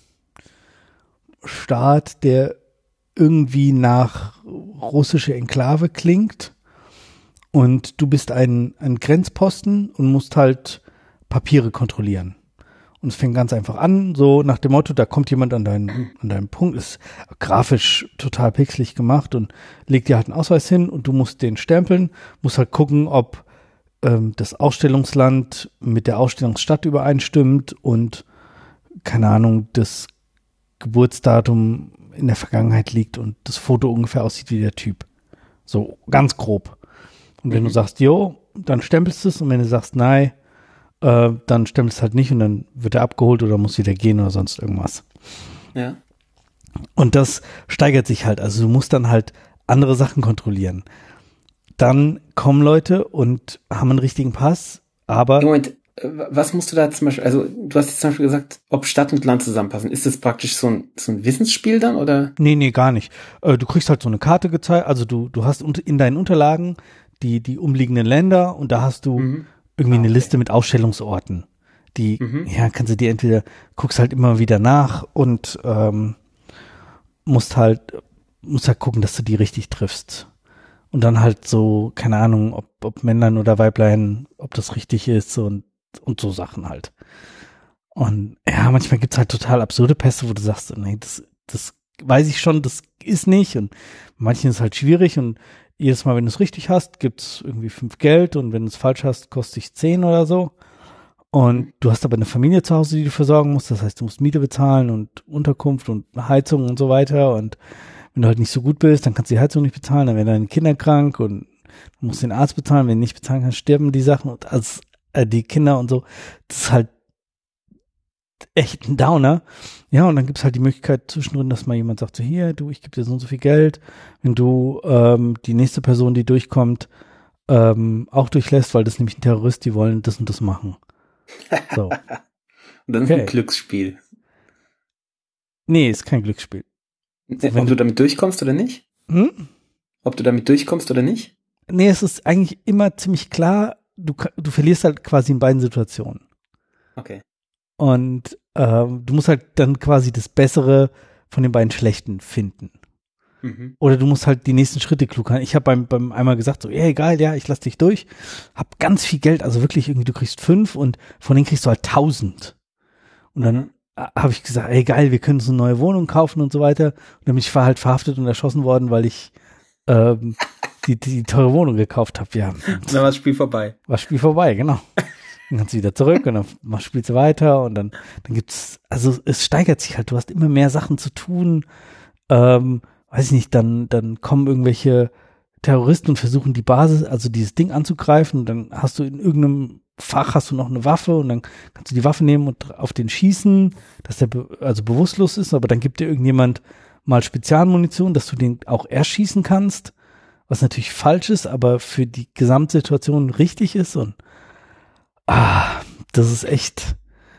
Staat, der irgendwie nach russische Enklave klingt. Und du bist ein Grenzposten und musst halt Papiere kontrollieren. Und es fängt ganz einfach an, so nach dem Motto, da kommt jemand an deinen Punkt, ist grafisch total pixelig gemacht und legt dir halt einen Ausweis hin und du musst den stempeln, musst halt gucken, ob das Ausstellungsland mit der Ausstellungsstadt übereinstimmt und, keine Ahnung, das Geburtsdatum in der Vergangenheit liegt und das Foto ungefähr aussieht wie der Typ. So ganz grob. Und wenn du sagst, jo, dann stempelst du es, und wenn du sagst, nein, dann stempelst du halt nicht und dann wird er abgeholt oder muss wieder gehen oder sonst irgendwas. Ja. Und das steigert sich halt. Also du musst dann halt andere Sachen kontrollieren. Dann kommen Leute und haben einen richtigen Pass, aber... Moment, was musst du da zum Beispiel, also du hast jetzt zum Beispiel gesagt, ob Stadt und Land zusammenpassen. Ist das praktisch so ein Wissensspiel dann, oder? Nee, gar nicht. Du kriegst halt so eine Karte gezeigt, also du hast in deinen Unterlagen die umliegenden Länder und da hast du irgendwie eine Liste mit Ausstellungsorten. Die, kannst du dir entweder, guckst halt immer wieder nach und musst halt gucken, dass du die richtig triffst. Und dann halt so, keine Ahnung, ob Männlein oder Weiblein, ob das richtig ist und so Sachen halt. Und ja, manchmal gibt's halt total absurde Pässe, wo du sagst, nee, das weiß ich schon, das ist nicht. Und manchen ist halt schwierig und jedes Mal, wenn du es richtig hast, gibt's irgendwie 5 Geld und wenn du es falsch hast, kostet dich 10 oder so. Und du hast aber eine Familie zu Hause, die du versorgen musst. Das heißt, du musst Miete bezahlen und Unterkunft und Heizung und so weiter. Und wenn du halt nicht so gut bist, dann kannst du die Heizung nicht bezahlen, dann werden deine Kinder krank und du musst den Arzt bezahlen. Wenn du nicht bezahlen kannst, sterben die Sachen und die Kinder und so. Das ist halt echt ein Downer. Ja, und dann gibt's halt die Möglichkeit zwischendrin, dass mal jemand sagt, so hier, du, ich gebe dir so und so viel Geld. Wenn du die nächste Person, die durchkommt, auch durchlässt, weil das ist nämlich ein Terrorist, die wollen das und das machen. So. Und dann ist ein Glücksspiel. Nee, ist kein Glücksspiel. Ob du damit durchkommst oder nicht? Ob du damit durchkommst oder nicht? Nee, es ist eigentlich immer ziemlich klar, du verlierst halt quasi in beiden Situationen. Okay. Und du musst halt dann quasi das Bessere von den beiden Schlechten finden. Oder du musst halt die nächsten Schritte klug haben. Ich habe beim einmal gesagt, so, egal, ja, ich lass dich durch. Hab ganz viel Geld, also wirklich irgendwie, du kriegst 5 und von denen kriegst du halt 1000. Und dann habe ich gesagt, geil, wir können uns eine neue Wohnung kaufen und so weiter. Und dann bin ich halt verhaftet und erschossen worden, weil ich die teure Wohnung gekauft habe. Ja. Und dann war das Spiel vorbei. War das Spiel vorbei, genau. Dann kannst du wieder zurück und dann spielst du weiter und dann gibt's, also es steigert sich halt, du hast immer mehr Sachen zu tun, weiß ich nicht, dann kommen irgendwelche Terroristen und versuchen die Basis, also dieses Ding anzugreifen und dann hast du in irgendeinem Fach hast du noch eine Waffe und dann kannst du die Waffe nehmen und auf den schießen, dass der also bewusstlos ist, aber dann gibt dir irgendjemand mal Spezialmunition, dass du den auch erschießen kannst, was natürlich falsch ist, aber für die Gesamtsituation richtig ist und das ist echt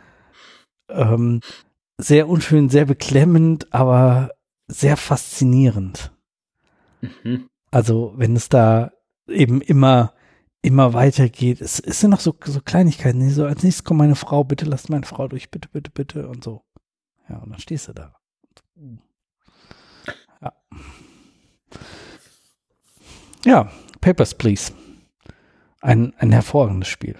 sehr unschön, sehr beklemmend, aber sehr faszinierend. Also wenn es da eben immer weitergeht, es sind noch so Kleinigkeiten, so als nächstes kommt meine Frau, bitte lasst meine Frau durch, bitte, bitte, bitte und so. Ja, und dann stehst du da. Ja, Papers, Please. Ein hervorragendes Spiel.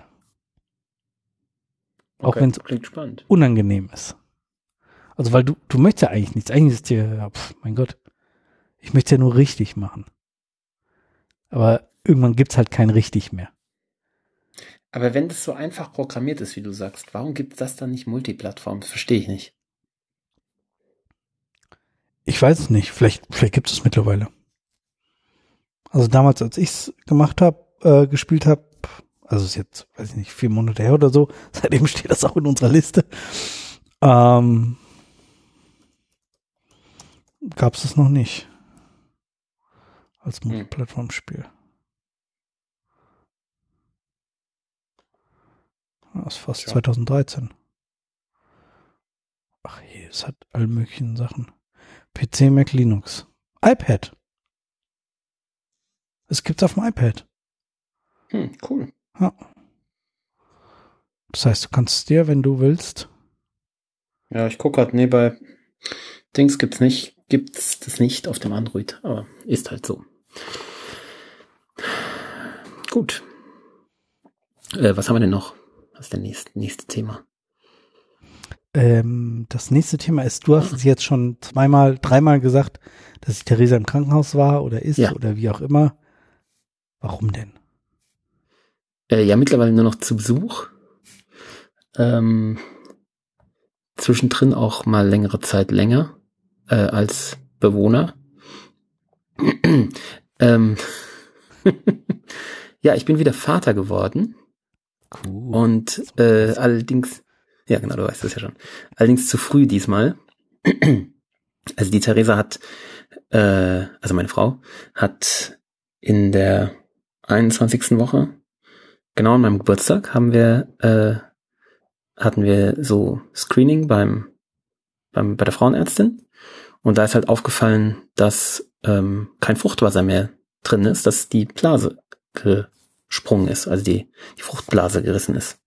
Auch wenn es unangenehm ist. Also weil du möchtest ja eigentlich nichts. Eigentlich ist dir, mein Gott, ich möchte ja nur richtig machen. Aber irgendwann gibt's halt kein richtig mehr. Aber wenn das so einfach programmiert ist, wie du sagst, warum gibt das dann nicht Multiplattform? Das verstehe ich nicht. Ich weiß es nicht. Vielleicht gibt es mittlerweile. Also damals, als ich's gespielt habe, also ist jetzt, weiß ich nicht, 4 Monate her oder so, seitdem steht das auch in unserer Liste, gab es das noch nicht. Als Multiplattformspiel. Das ist fast 2013. Ach je, es hat alle möglichen Sachen. PC, Mac, Linux. iPad. Es gibt's auf dem iPad. Cool. Ja. Das heißt, du kannst es dir, wenn du willst. Ja, ich gucke gerade, bei Dings gibt's das nicht auf dem Android, aber ist halt so. Gut. Was haben wir denn noch? Was ist der nächste Thema? Das nächste Thema ist, du hast es jetzt schon 3-mal gesagt, dass die Theresa im Krankenhaus war oder ist oder wie auch immer. Warum denn? Ja, mittlerweile nur noch zu Besuch. Zwischendrin auch mal längere Zeit länger als Bewohner. Ja, ich bin wieder Vater geworden. Cool. Und allerdings, ja genau, du weißt das ja schon. Allerdings zu früh diesmal. Also die Theresa hat, also meine Frau, hat in der 21. Woche, genau an meinem Geburtstag, hatten wir so Screening bei der Frauenärztin. Und da ist halt aufgefallen, dass kein Fruchtwasser mehr drin ist, dass die Blase gesprungen ist, also die Fruchtblase gerissen ist.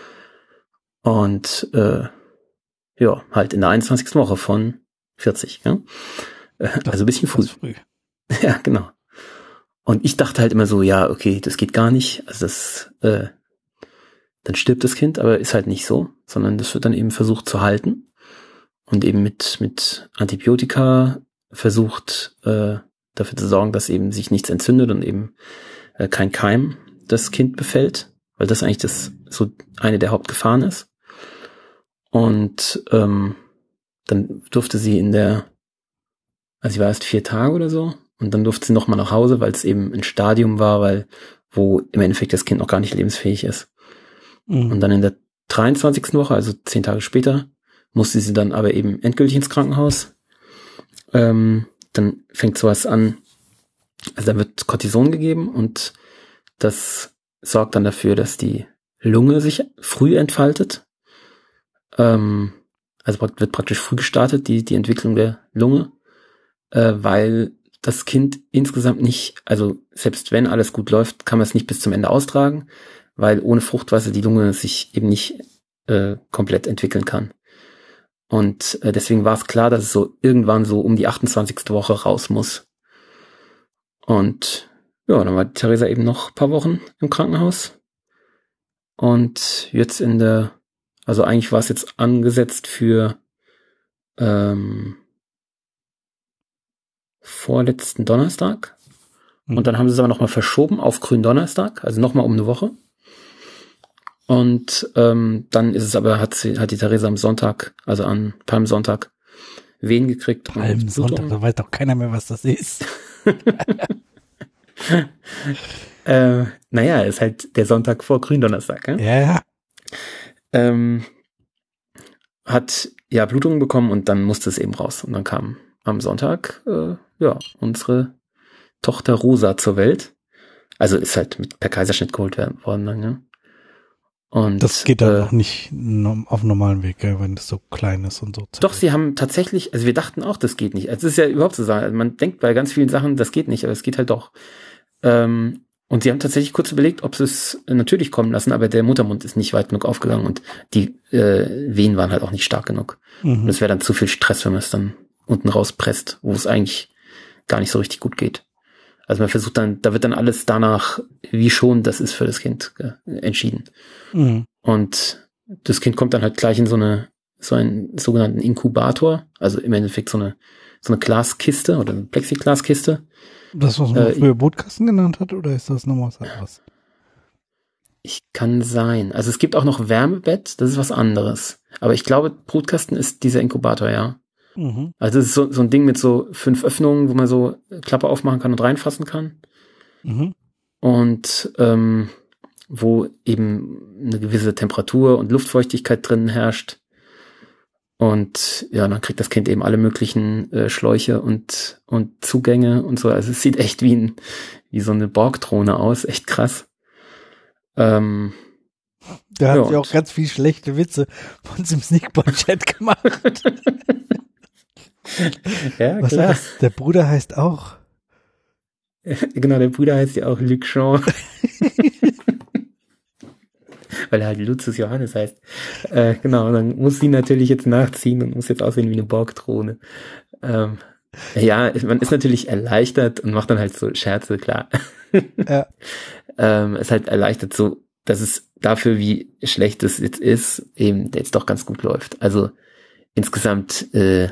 Und halt in der 21. Woche von 40, ja. Also ein bisschen früh. Ja, genau. Und ich dachte halt immer so, ja, okay, das geht gar nicht. Also dann stirbt das Kind, aber ist halt nicht so, sondern das wird dann eben versucht zu halten und eben mit Antibiotika versucht dafür zu sorgen, dass eben sich nichts entzündet und eben kein Keim das Kind befällt, weil das eigentlich so eine der Hauptgefahren ist. Und dann durfte sie also sie war erst 4 Tage oder so, und dann durfte sie nochmal nach Hause, weil es eben ein Stadium war, wo im Endeffekt das Kind noch gar nicht lebensfähig ist. Und dann in der 23. Woche, also 10 Tage später, musste sie dann aber eben endgültig ins Krankenhaus. Dann fängt sowas an, also da wird Cortison gegeben und das sorgt dann dafür, dass die Lunge sich früh entfaltet. Also wird praktisch früh gestartet, die Entwicklung der Lunge, weil das Kind insgesamt nicht, also selbst wenn alles gut läuft, kann man es nicht bis zum Ende austragen, weil ohne Fruchtwasser die Lunge sich eben nicht komplett entwickeln kann. Und deswegen war es klar, dass es so irgendwann so um die 28. Woche raus muss. Und ja, dann war Theresa eben noch ein paar Wochen im Krankenhaus. Und jetzt also eigentlich war es jetzt angesetzt für vorletzten Donnerstag. Und dann haben sie es aber nochmal verschoben auf Gründonnerstag, also nochmal um eine Woche. Und dann ist es aber, hat die Theresa am Sonntag, also an Palmsonntag, Wehen gekriegt. Palmsonntag, da weiß doch keiner mehr, was das ist. Naja, ist halt der Sonntag vor Gründonnerstag. Ja. Hat ja Blutungen bekommen und dann musste es eben raus. Und dann kam am Sonntag unsere Tochter Rosa zur Welt. Also ist halt per Kaiserschnitt geholt worden dann, ja. Und das geht dann auch nicht auf normalen Weg, wenn das so klein ist und so. Doch, sie haben tatsächlich, also wir dachten auch, das geht nicht. Also es ist ja überhaupt so sagen, also man denkt bei ganz vielen Sachen, das geht nicht, aber es geht halt doch. Und sie haben tatsächlich kurz überlegt, ob sie es natürlich kommen lassen, aber der Muttermund ist nicht weit genug aufgegangen und die Wehen waren halt auch nicht stark genug. Und es wäre dann zu viel Stress, wenn man es dann unten rauspresst, wo es eigentlich gar nicht so richtig gut geht. Also man versucht dann, da wird dann alles danach, wie schon das ist für das Kind entschieden. Und das Kind kommt dann halt gleich in so einen sogenannten Inkubator, also im Endeffekt so eine Glaskiste oder eine Plexiglaskiste. Das, was man früher Brutkasten genannt hat, oder ist das nochmal was anderes? Ich kann sein. Also es gibt auch noch Wärmebett, das ist was anderes. Aber ich glaube, Brutkasten ist dieser Inkubator, ja. Also das ist so ein Ding mit so 5 Öffnungen, wo man so Klappe aufmachen kann und reinfassen kann. Und wo eben eine gewisse Temperatur und Luftfeuchtigkeit drin herrscht. Und ja, dann kriegt das Kind eben alle möglichen Schläuche und Zugänge und so. Also es sieht echt wie so eine Borgdrohne aus, echt krass. Da hat sie auch ganz viel schlechte Witze von uns im Sneakbot-Chat gemacht. Ja, was klar. Der Bruder heißt auch. Genau, der Bruder heißt ja auch Luc Jean. Weil er halt Lucius Johannes heißt. Genau, dann muss sie natürlich jetzt nachziehen und muss jetzt aussehen wie eine Borgdrohne. Ja, man ist natürlich erleichtert und macht dann halt so Scherze, klar. Ja. Ist halt erleichtert so, dass es dafür, wie schlecht es jetzt ist, eben jetzt doch ganz gut läuft. Also insgesamt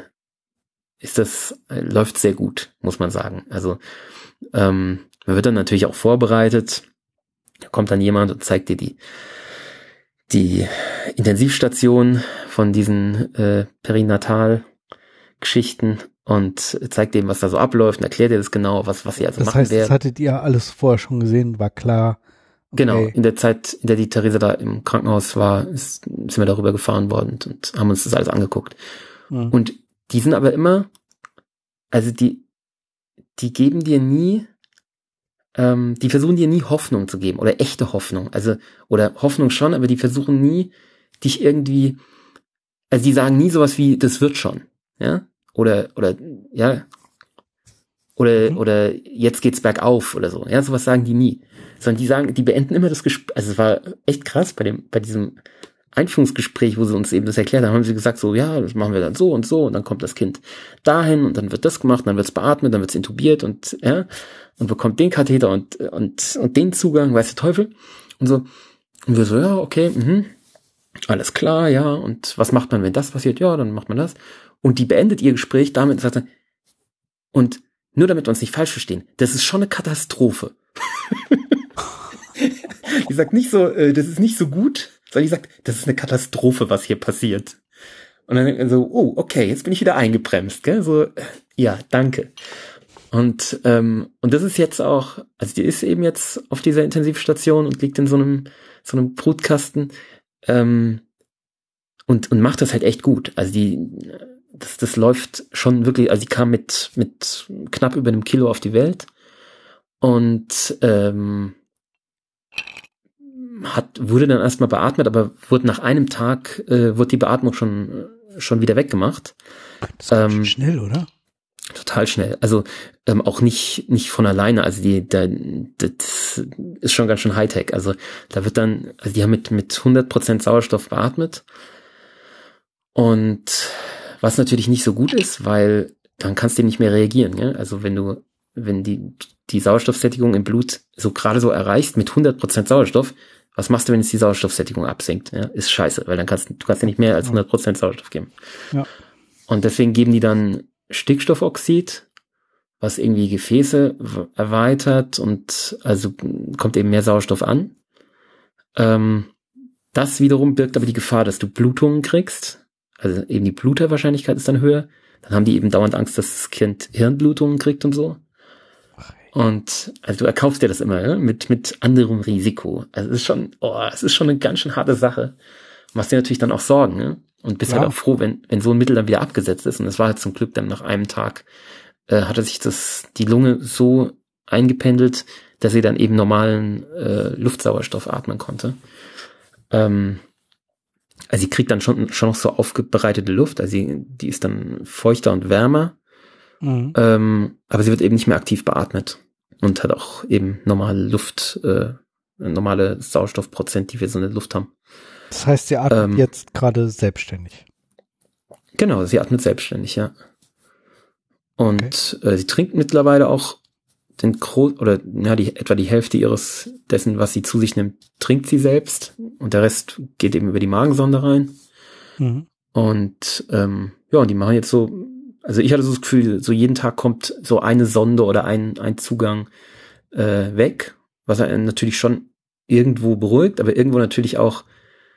läuft sehr gut, muss man sagen. Also man wird dann natürlich auch vorbereitet. Da kommt dann jemand und zeigt dir die Intensivstation von diesen Perinatal-Geschichten und zeigt dem, was da so abläuft und erklärt dir das genau, was sie also machen werden. Das hattet ihr alles vorher schon gesehen, war klar. Okay. Genau, in der Zeit, in der die Theresa da im Krankenhaus war, sind wir darüber gefahren worden und haben uns das alles angeguckt. Und die sind aber immer, also die geben dir nie, die versuchen dir nie Hoffnung zu geben oder echte Hoffnung, also oder Hoffnung schon, aber die versuchen nie dich irgendwie, also die sagen nie sowas wie das wird schon, ja, oder jetzt geht's bergauf oder so, ja, sowas sagen die nie, sondern die beenden immer das Gespräch. Also es war echt krass bei diesem Einführungsgespräch, wo sie uns eben das erklärt haben, sie gesagt so, ja, das machen wir dann so und dann kommt das Kind dahin und dann wird das gemacht, dann wird's beatmet, dann wird's intubiert und bekommt den Katheter und den Zugang, weiß der Teufel und so. Und wir so, ja, okay, alles klar, ja, und was macht man, wenn das passiert? Ja, dann macht man das. Und die beendet ihr Gespräch damit und sagt dann, und nur damit wir uns nicht falsch verstehen, das ist schon eine Katastrophe. Die sagt nicht so, das ist nicht so gut, sondern die sagt, das ist eine Katastrophe, was hier passiert. Und dann so, oh, okay, jetzt bin ich wieder eingebremst, gell? So, ja, danke. Und das ist jetzt auch, also die ist eben jetzt auf dieser Intensivstation und liegt in so einem Brutkasten und macht das halt echt gut. Also das läuft schon wirklich, also die kam mit knapp über 1 Kilo auf die Welt und wurde dann erstmal beatmet, aber wurde nach einem Tag, wurde die Beatmung schon wieder weggemacht. Das ist ganz schnell, oder? Total schnell. Also auch nicht von alleine. Also das ist schon ganz schön Hightech. Also da wird dann, also die haben mit 100% Sauerstoff beatmet. Und was natürlich nicht so gut ist, weil dann kannst du nicht mehr reagieren. Ja? Also wenn die Sauerstoffsättigung im Blut so gerade so erreichst mit 100% Sauerstoff, was machst du, wenn jetzt die Sauerstoffsättigung absinkt? Ja? Ist scheiße, weil du kannst ja nicht mehr als 100% Sauerstoff geben. Ja. Und deswegen geben die dann Stickstoffoxid, was irgendwie Gefäße erweitert und also kommt eben mehr Sauerstoff an. Das wiederum birgt aber die Gefahr, dass du Blutungen kriegst. Also eben die Bluterwahrscheinlichkeit ist dann höher. Dann haben die eben dauernd Angst, dass das Kind Hirnblutungen kriegt und so. Und also du erkaufst dir das immer, ja? mit anderem Risiko. Also es ist schon eine ganz schön harte Sache. Machst dir natürlich dann auch Sorgen, ne? Und bist halt auch froh, wenn so ein Mittel dann wieder abgesetzt ist. Und es war halt zum Glück dann nach einem Tag, hatte sich die Lunge so eingependelt, dass sie dann eben normalen Luftsauerstoff atmen konnte. Also sie kriegt dann schon noch so aufbereitete Luft, also die ist dann feuchter und wärmer, aber sie wird eben nicht mehr aktiv beatmet und hat auch eben normale Luft, normale Sauerstoffprozent, die wir so in der Luft haben. Das heißt, sie atmet jetzt gerade selbstständig. Genau, sie atmet selbstständig, ja. Und sie trinkt mittlerweile auch etwa die Hälfte dessen, was sie zu sich nimmt, trinkt sie selbst. Und der Rest geht eben über die Magensonde rein. Mhm. Und und die machen jetzt so, also ich hatte so das Gefühl, so jeden Tag kommt so eine Sonde oder ein Zugang weg, was einen natürlich schon irgendwo beruhigt, aber irgendwo natürlich auch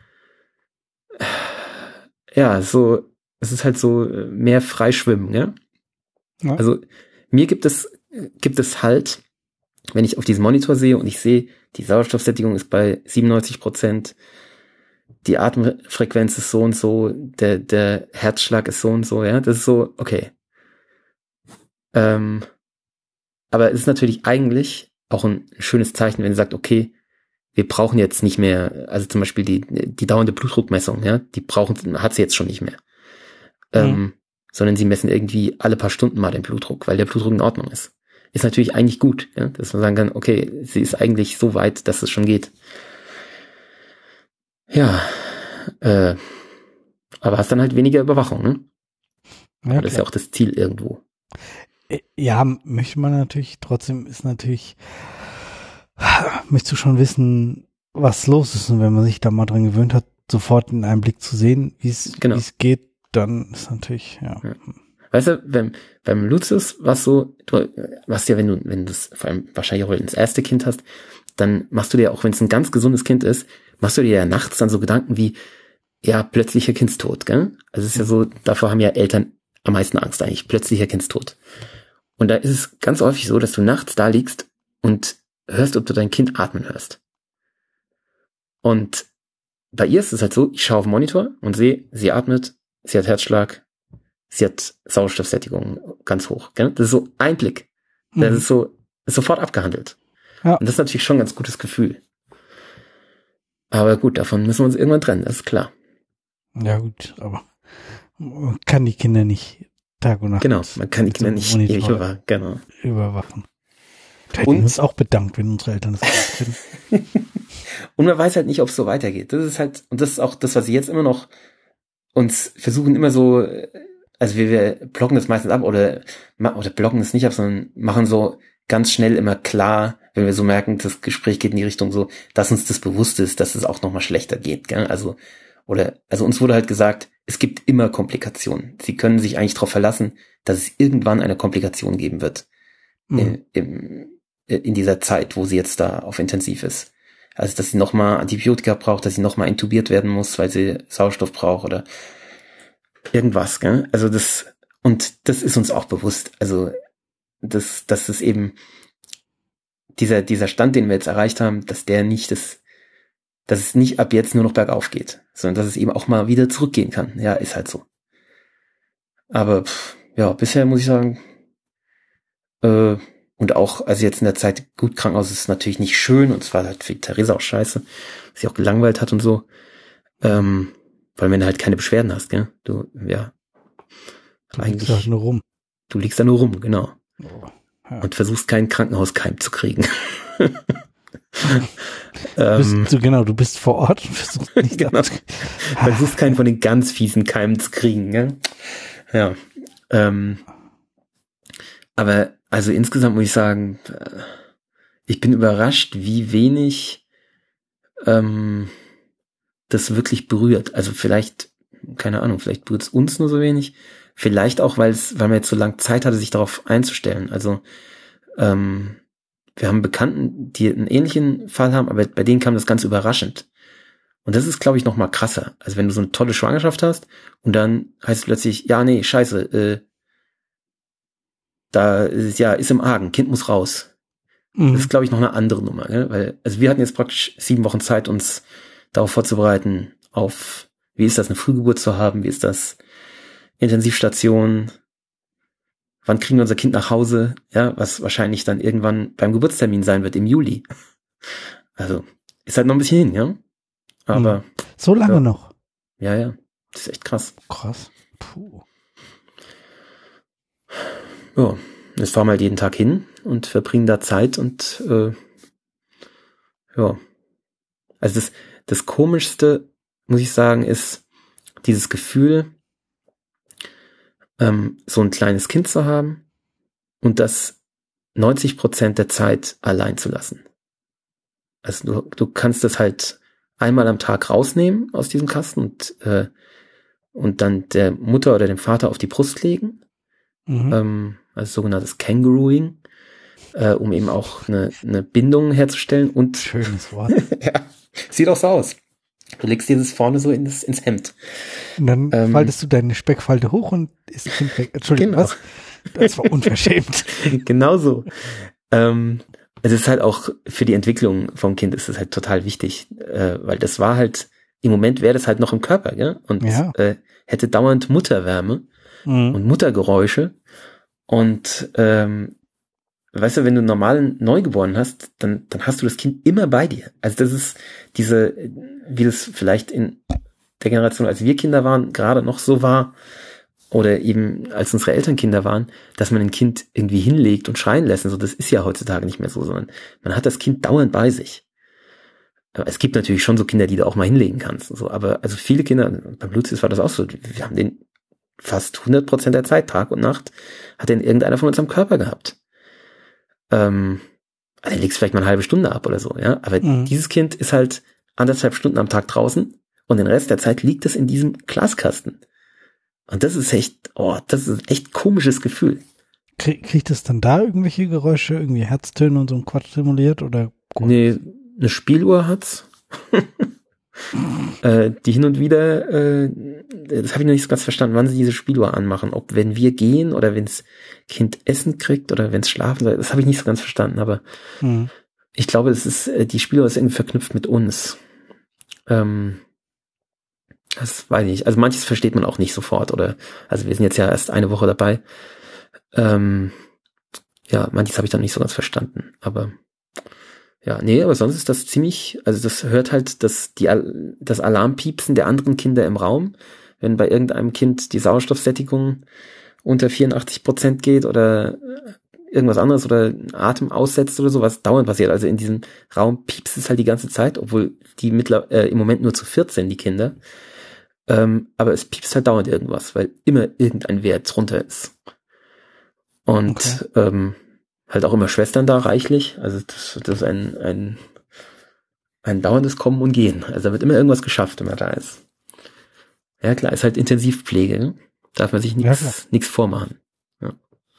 so, es ist halt so mehr Freischwimmen, ne? Ja. Also mir gibt es halt, wenn ich auf diesen Monitor sehe und ich sehe, die Sauerstoffsättigung ist bei 97%, die Atemfrequenz ist so und so, der Herzschlag ist so und so, ja, das ist so, okay. Aber es ist natürlich eigentlich auch ein schönes Zeichen, wenn ihr sagt, okay, wir brauchen jetzt nicht mehr, also zum Beispiel die dauernde Blutdruckmessung, ja, hat sie jetzt schon nicht mehr. Sondern sie messen irgendwie alle paar Stunden mal den Blutdruck, weil der Blutdruck in Ordnung ist. Ist natürlich eigentlich gut, ja, dass man sagen kann, okay, sie ist eigentlich so weit, dass es schon geht. Ja, aber hast dann halt weniger Überwachung, ne? Ja, das ist ja auch das Ziel irgendwo. Ja, möchte man natürlich, trotzdem möchtest du schon wissen, was los ist. Und wenn man sich da mal dran gewöhnt hat, sofort in einem Blick zu sehen, wie es geht, dann ist natürlich, ja. Weißt du, beim Lucius was so, du hast ja, wenn du das vor allem wahrscheinlich auch das erste Kind hast, dann machst du dir, auch wenn es ein ganz gesundes Kind ist, machst du dir ja nachts dann so Gedanken wie, ja, plötzlicher Kindstod, gell? Also es ist ja so, davor haben ja Eltern am meisten Angst eigentlich, plötzlicher Kindstod. Und da ist es ganz häufig so, dass du nachts da liegst und hörst, ob du dein Kind atmen hörst. Und bei ihr ist es halt so, ich schaue auf den Monitor und sehe, sie atmet, sie hat Herzschlag, sie hat Sauerstoffsättigung ganz hoch. Gell? Das ist so ein Blick. Das ist sofort abgehandelt. Ja. Und das ist natürlich schon ein ganz gutes Gefühl. Aber gut, davon müssen wir uns irgendwann trennen, das ist klar. Ja gut, aber man kann die Kinder nicht Tag und Nacht. Genau, man kann die Kinder nicht ewig überwachen. Da hätten wir uns auch bedankt, wenn unsere Eltern das gemacht hätten. Und man weiß halt nicht, ob es so weitergeht. Das ist halt, und das ist auch das, was sie jetzt immer noch uns versuchen immer so, also wir blocken das meistens ab oder blocken es nicht ab, sondern machen so ganz schnell immer klar, wenn wir so merken, das Gespräch geht in die Richtung so, dass uns das bewusst ist, dass es auch nochmal schlechter geht. Gell? Also uns wurde halt gesagt, es gibt immer Komplikationen. Sie können sich eigentlich darauf verlassen, dass es irgendwann eine Komplikation geben wird. In dieser Zeit, wo sie jetzt da auf Intensiv ist. Also, dass sie nochmal Antibiotika braucht, dass sie nochmal intubiert werden muss, weil sie Sauerstoff braucht oder irgendwas, gell? Also das ist uns auch bewusst. Also, dass es eben dieser Stand, den wir jetzt erreicht haben, dass es nicht ab jetzt nur noch bergauf geht, sondern dass es eben auch mal wieder zurückgehen kann. Ja, ist halt so. Aber, bisher muss ich sagen, Und auch, also jetzt in der Zeit, gut, Krankenhaus ist natürlich nicht schön und es war halt für Theresa auch scheiße, dass sie auch gelangweilt hat und so. Weil wenn du halt keine Beschwerden hast, gell? Du liegst halt nur rum. Du liegst da nur rum, genau. Oh, ja. Und versuchst keinen Krankenhauskeim zu kriegen. Du bist vor Ort und versuchst nicht genau. Versuchst keinen von den ganz fiesen Keimen zu kriegen, gell? Ja. Aber also insgesamt muss ich sagen, ich bin überrascht, wie wenig das wirklich berührt. Also vielleicht, keine Ahnung, vielleicht berührt es uns nur so wenig. Vielleicht auch, weil man jetzt so lange Zeit hatte, sich darauf einzustellen. Also wir haben Bekannten, die einen ähnlichen Fall haben, aber bei denen kam das ganz überraschend. Und das ist, glaube ich, noch mal krasser. Also wenn du so eine tolle Schwangerschaft hast und dann heißt es plötzlich, ja, nee, scheiße, ist im Argen, Kind muss raus. Das ist, glaube ich, noch eine andere Nummer, ne? Weil, also wir hatten jetzt praktisch 7 Wochen Zeit, uns darauf vorzubereiten, auf, wie ist das, eine Frühgeburt zu haben, wie ist das, Intensivstation, wann kriegen wir unser Kind nach Hause, ja, was wahrscheinlich dann irgendwann beim Geburtstermin sein wird, im Juli. Also, ist halt noch ein bisschen hin, ja? Aber. So lange noch? Ja. Das ist echt krass. Krass. Puh. Ja, jetzt fahren wir halt jeden Tag hin und verbringen da Zeit und ja. Also das Komischste, muss ich sagen, ist dieses Gefühl, so ein kleines Kind zu haben und das 90% der Zeit allein zu lassen. Also du kannst das halt einmal am Tag rausnehmen aus diesem Kasten und dann der Mutter oder dem Vater auf die Brust legen. Also sogenanntes Kangarooing, um eben auch eine Bindung herzustellen. Und schönes Wort. Ja, sieht auch so aus. Du legst dieses vorne so ins Hemd. Und dann faltest du deine Speckfalte hoch und ist das Kind weg. Entschuldigung, genau. Was? Das war unverschämt. Genau so. Es ist halt auch für die Entwicklung vom Kind ist das halt total wichtig, weil das war halt, im Moment wäre das halt noch im Körper, gell? Und hätte dauernd Mutterwärme und Muttergeräusche. Und weißt du, wenn du einen normalen Neugeborenen hast, dann hast du das Kind immer bei dir. Also das ist wie das vielleicht in der Generation, als wir Kinder waren, gerade noch so war, oder eben als unsere Eltern Kinder waren, dass man ein Kind irgendwie hinlegt und schreien lässt. Also das ist ja heutzutage nicht mehr so, sondern man hat das Kind dauernd bei sich. Es gibt natürlich schon so Kinder, die du auch mal hinlegen kannst. Und so, aber also viele Kinder, beim Lucius war das auch so, wir haben den fast 100% der Zeit, Tag und Nacht, hat den irgendeiner von uns am Körper gehabt. Dann legst du vielleicht mal eine halbe Stunde ab oder so, ja. Aber dieses Kind ist halt 1,5 Stunden am Tag draußen und den Rest der Zeit liegt es in diesem Glaskasten. Und das ist echt komisches Gefühl. Kriegt es dann da irgendwelche Geräusche, irgendwie Herztöne und so ein Quatsch simuliert oder? Nee, eine Spieluhr hat's. Die hin und wieder, das habe ich noch nicht so ganz verstanden, wann sie diese Spieluhr anmachen. Ob wenn wir gehen oder wenn das Kind Essen kriegt oder wenn es schlafen soll, das habe ich nicht so ganz verstanden. Aber ich glaube, die Spieluhr ist irgendwie verknüpft mit uns. Das weiß ich nicht. Also manches versteht man auch nicht sofort. Also wir sind jetzt ja erst eine Woche dabei. Ja, manches habe ich dann nicht so ganz verstanden. Aber ja, nee, aber sonst ist das ziemlich, also das hört halt das Alarmpiepsen der anderen Kinder im Raum, wenn bei irgendeinem Kind die Sauerstoffsättigung unter 84% geht oder irgendwas anderes oder Atem aussetzt oder so, was dauernd passiert. Also in diesem Raum piepst es halt die ganze Zeit, obwohl die im Moment nur zu 14, die Kinder. Aber es piepst halt dauernd irgendwas, weil immer irgendein Wert drunter ist. Und halt auch immer Schwestern da reichlich. Also das ist ein dauerndes Kommen und Gehen. Also da wird immer irgendwas geschafft, wenn man da ist. Ja klar, ist halt Intensivpflege. Ne? Darf man sich nichts vormachen. Ja.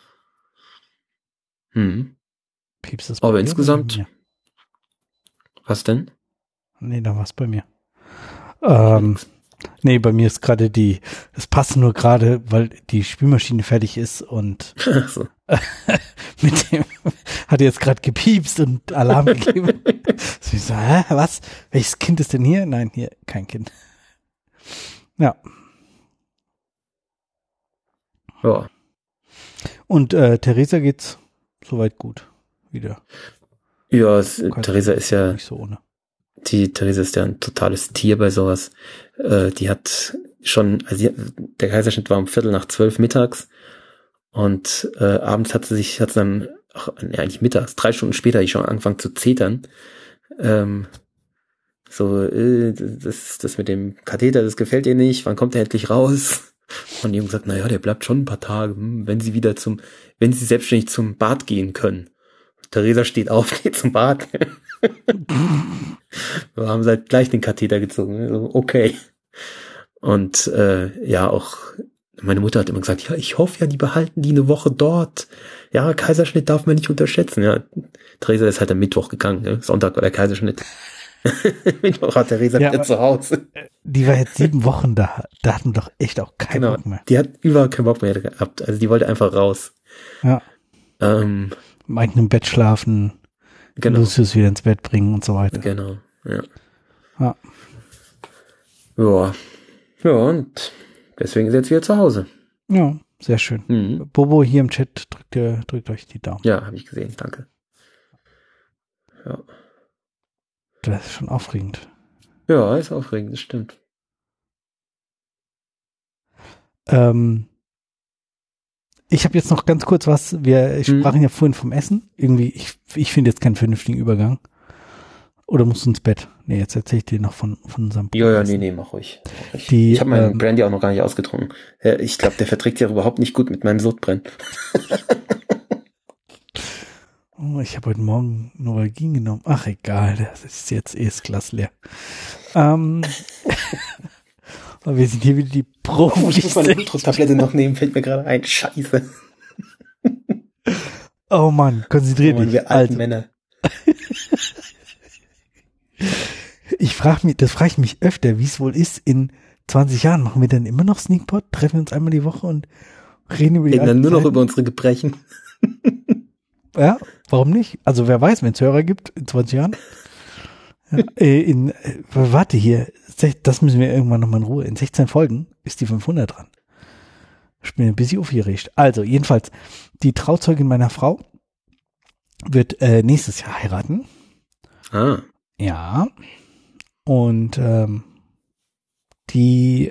Piepst es aber insgesamt. Was denn? Nee, da war es bei mir. Nee, bei mir ist gerade es passt nur gerade, weil die Spülmaschine fertig ist und so. mit dem hat jetzt gerade gepiepst und Alarm gegeben. So ich so, was? Welches Kind ist denn hier? Nein, hier kein Kind. Ja. Ja. Und Theresa geht's soweit gut. Wieder. Ja, Theresa ist ja nicht so ohne. Theresa ist ja ein totales Tier bei sowas. Die hat schon, also der Kaiserschnitt war um 11:45 mittags und abends hat sie dann, eigentlich mittags, 3 Stunden später, die schon angefangen zu zetern. Das mit dem Katheter, das gefällt ihr nicht, wann kommt der endlich raus? Und die Junge sagt, naja, der bleibt schon ein paar Tage, wenn sie selbstständig zum Bad gehen können. Theresa steht auf, geht zum Bad. Wir haben halt gleich den Katheter gezogen. Also, okay. Und auch meine Mutter hat immer gesagt, ja, ich hoffe ja, die behalten die eine Woche dort. Ja, Kaiserschnitt darf man nicht unterschätzen. Ja, Theresa ist halt am Mittwoch gegangen. Ne? Sonntag war der Kaiserschnitt. Mittwoch war Theresa wieder zu Hause. Die war jetzt 7 Wochen da. Da hatten doch echt auch keinen Bock mehr. Die hat überhaupt keinen Bock mehr gehabt. Also die wollte einfach raus. Ja. Meinten im Bett schlafen. Genau. Lucius wieder ins Bett bringen und so weiter. Genau, ja. Ja, und deswegen ist er jetzt wieder zu Hause. Ja, sehr schön. Mhm. Bobo hier im Chat drückt euch die Daumen. Ja, habe ich gesehen, danke. Ja. Das ist schon aufregend. Ja, ist aufregend, das stimmt. Ich habe jetzt noch ganz kurz was, wir sprachen ja vorhin vom Essen. Irgendwie, ich finde jetzt keinen vernünftigen Übergang. Oder musst du ins Bett? Nee, jetzt erzähle ich dir noch von unserem Essen. Nee, mach ruhig. Ich habe meinen Brandy auch noch gar nicht ausgetrunken. Ich glaube, der verträgt ja überhaupt nicht gut mit meinem Sodbrennen. Oh, ich habe heute Morgen Novalgin genommen. Ach, egal, das ist jetzt das Glas leer. Aber wir sind hier wieder die Profis. Ich muss meine Blutdrucktablette noch nehmen, fällt mir gerade ein. Scheiße. Oh Mann, konzentrier dich. Wir alten Männer. Das frage ich mich öfter, wie es wohl ist, in 20 Jahren machen wir dann immer noch Sneakpot, treffen wir uns einmal die Woche und reden über die dann nur noch über unsere Gebrechen. Ja, warum nicht? Also wer weiß, wenn es Hörer gibt in 20 Jahren. Ja, warte hier, das müssen wir irgendwann nochmal in Ruhe. In 16 Folgen ist die 500 dran. Ich bin ein bisschen aufgeregt. Also jedenfalls, die Trauzeugin meiner Frau wird nächstes Jahr heiraten. Ah. Ja. Und die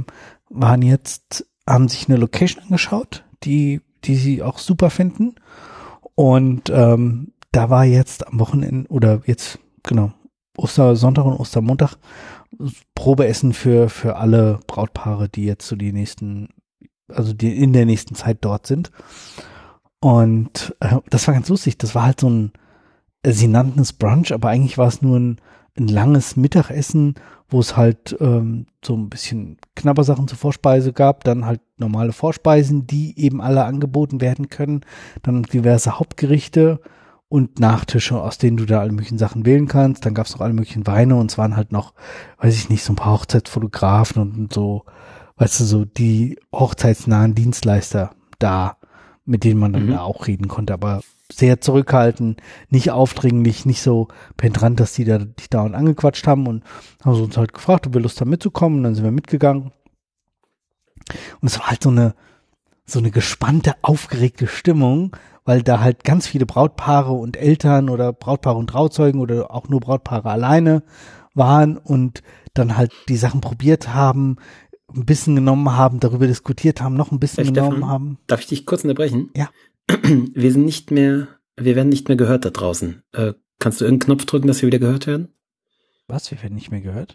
haben sich eine Location angeschaut, die sie auch super finden. Und da war jetzt am Wochenende oder jetzt, genau, Ostersonntag und Ostermontag Probeessen für alle Brautpaare, die jetzt so die in der nächsten Zeit dort sind. Und das war ganz lustig. Das war halt so sie nannten es Brunch, aber eigentlich war es nur ein langes Mittagessen, wo es halt so ein bisschen Knabbersachen zur Vorspeise gab, dann halt normale Vorspeisen, die eben alle angeboten werden können, dann diverse Hauptgerichte und Nachtische, aus denen du da alle möglichen Sachen wählen kannst. Dann gab es noch alle möglichen Weine und es waren halt noch, weiß ich nicht, so ein paar Hochzeitsfotografen und so, weißt du, so die hochzeitsnahen Dienstleister da, mit denen man dann auch reden konnte, aber sehr zurückhaltend, nicht aufdringlich, nicht so penetrant, dass die da dich dauernd angequatscht haben und haben sie uns halt gefragt, ob wir Lust haben mitzukommen, und dann sind wir mitgegangen. Und es war halt so eine gespannte, aufgeregte Stimmung, weil da halt ganz viele Brautpaare und Eltern oder Brautpaare und Trauzeugen oder auch nur Brautpaare alleine waren und dann halt die Sachen probiert haben, ein bisschen genommen haben, darüber diskutiert haben, noch ein bisschen genommen haben. Darf ich dich kurz unterbrechen? Ja. Wir werden nicht mehr gehört da draußen. Kannst du irgendeinen Knopf drücken, dass wir wieder gehört werden? Was? Wir werden nicht mehr gehört?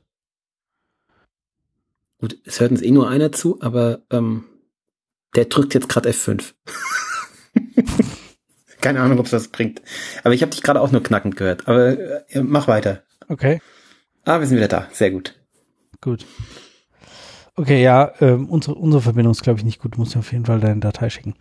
Gut, es hört uns eh nur einer zu, aber der drückt jetzt gerade F5. Keine Ahnung, ob es das bringt. Aber ich habe dich gerade auch nur knackend gehört. Aber mach weiter. Okay. Wir sind wieder da. Sehr gut. Gut. Okay, ja, unsere Verbindung ist, glaube ich, nicht gut. Du musst mir auf jeden Fall deine Datei schicken.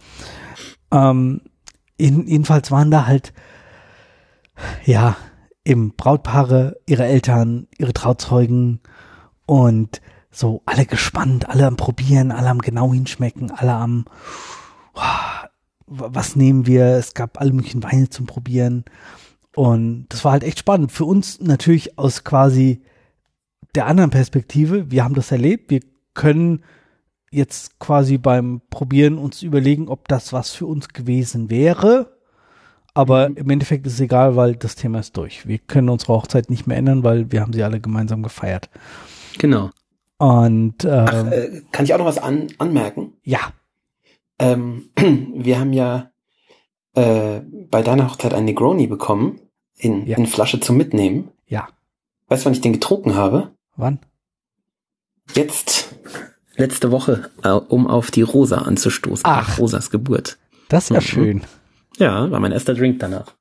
Jedenfalls waren da halt, ja, eben Brautpaare, ihre Eltern, ihre Trauzeugen und so alle gespannt, alle am Probieren, alle am genau hinschmecken, alle am, was nehmen wir? Es gab alle möglichen Weine zum Probieren und das war halt echt spannend. Für uns natürlich aus quasi der anderen Perspektive. Wir haben das erlebt, wir können jetzt quasi beim Probieren uns überlegen, ob das was für uns gewesen wäre. Aber im Endeffekt ist es egal, weil das Thema ist durch. Wir können unsere Hochzeit nicht mehr ändern, weil wir haben sie alle gemeinsam gefeiert. Genau. Und kann ich auch noch was anmerken? Ja. Wir haben ja bei deiner Hochzeit einen Negroni bekommen, in Flasche zum Mitnehmen. Ja. Weißt du, wann ich den getrunken habe? Wann? Jetzt, letzte Woche, um auf die Rosa anzustoßen. Ach. Rosas Geburt. Das ist ja schön. Ja, war mein erster Drink danach.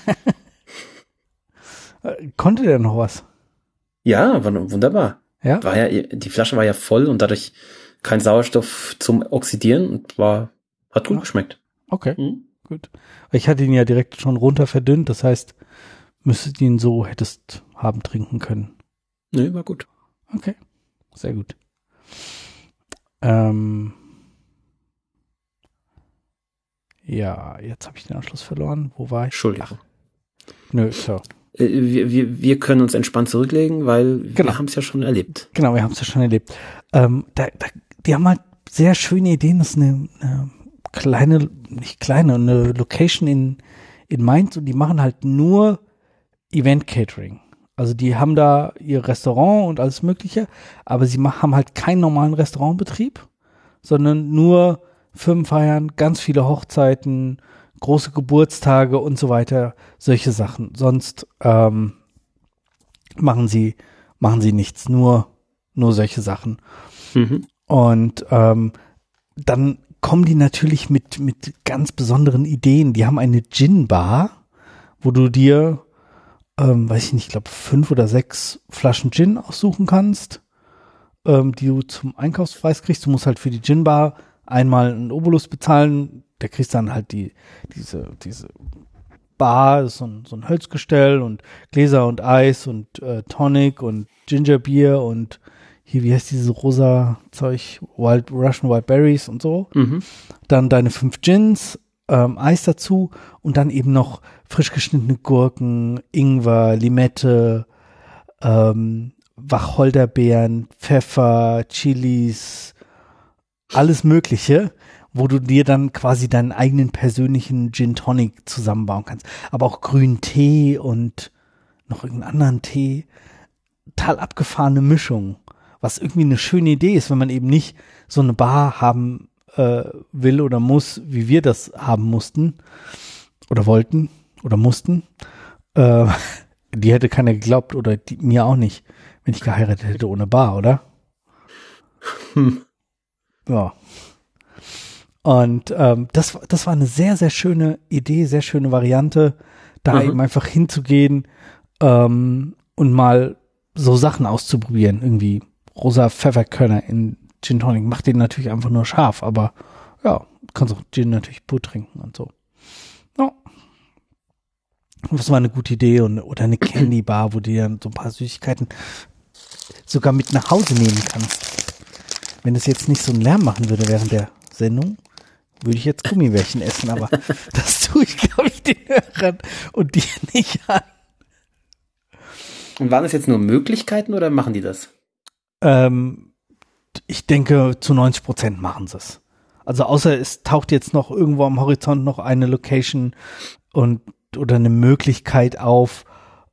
Konnte der noch was? Ja, war wunderbar. Ja? Die Flasche war ja voll und dadurch kein Sauerstoff zum Oxidieren und hat gut geschmeckt. Okay, gut. Ich hatte ihn ja direkt schon runter verdünnt, das heißt, müsstet ihn so hättest haben trinken können. Nee, war gut. Okay, sehr gut. Ja, jetzt habe ich den Anschluss verloren. Wo war ich? Entschuldigung. Nö, so. Wir können uns entspannt zurücklegen, weil wir haben es ja schon erlebt. Genau, wir haben es ja schon erlebt. Die haben halt sehr schöne Ideen. Das ist eine eine Location in Mainz und die machen halt nur Event-Catering. Also die haben da ihr Restaurant und alles Mögliche, aber sie haben halt keinen normalen Restaurantbetrieb, sondern nur Firmenfeiern, ganz viele Hochzeiten, große Geburtstage und so weiter, solche Sachen. Sonst machen sie nichts, nur solche Sachen. Und dann kommen die natürlich mit ganz besonderen Ideen. Die haben eine Gin-Bar, wo du dir, weiß ich nicht, ich glaube 5 oder 6 Flaschen Gin aussuchen kannst, die du zum Einkaufspreis kriegst. Du musst halt für die Gin-Bar einmal einen Obolus bezahlen. Da kriegst du dann halt diese Bar, so ein Holzgestell und Gläser und Eis und Tonic und Gingerbier und hier, wie heißt dieses rosa Zeug? Russian Wild Berries und so. Dann deine 5 Gins, Eis dazu und dann eben noch frisch geschnittene Gurken, Ingwer, Limette, Wacholderbeeren, Pfeffer, Chilis, alles Mögliche, wo du dir dann quasi deinen eigenen persönlichen Gin Tonic zusammenbauen kannst. Aber auch grünen Tee und noch irgendeinen anderen Tee. Total abgefahrene Mischung. Was irgendwie eine schöne Idee ist, wenn man eben nicht so eine Bar haben will oder muss, wie wir das haben mussten oder wollten oder mussten. Die hätte keiner geglaubt oder mir auch nicht, wenn ich geheiratet hätte ohne Bar, oder? Ja. Und das war eine sehr, sehr schöne Idee, sehr schöne Variante, da eben einfach hinzugehen und mal so Sachen auszuprobieren. Irgendwie rosa Pfefferkörner in Gin Tonic macht den natürlich einfach nur scharf, aber ja, kannst auch Gin natürlich pur trinken und so. Ja. Das war eine gute Idee oder eine Candy Bar, wo du dann so ein paar Süßigkeiten sogar mit nach Hause nehmen kannst. Wenn es jetzt nicht so einen Lärm machen würde während der Sendung, würde ich jetzt Gummibärchen essen, aber das tue ich, glaube ich, den Hörern und dir nicht an. Und waren das jetzt nur Möglichkeiten oder machen die das? Ich denke, zu 90% machen sie es. Also außer es taucht jetzt noch irgendwo am Horizont noch eine Location oder eine Möglichkeit auf,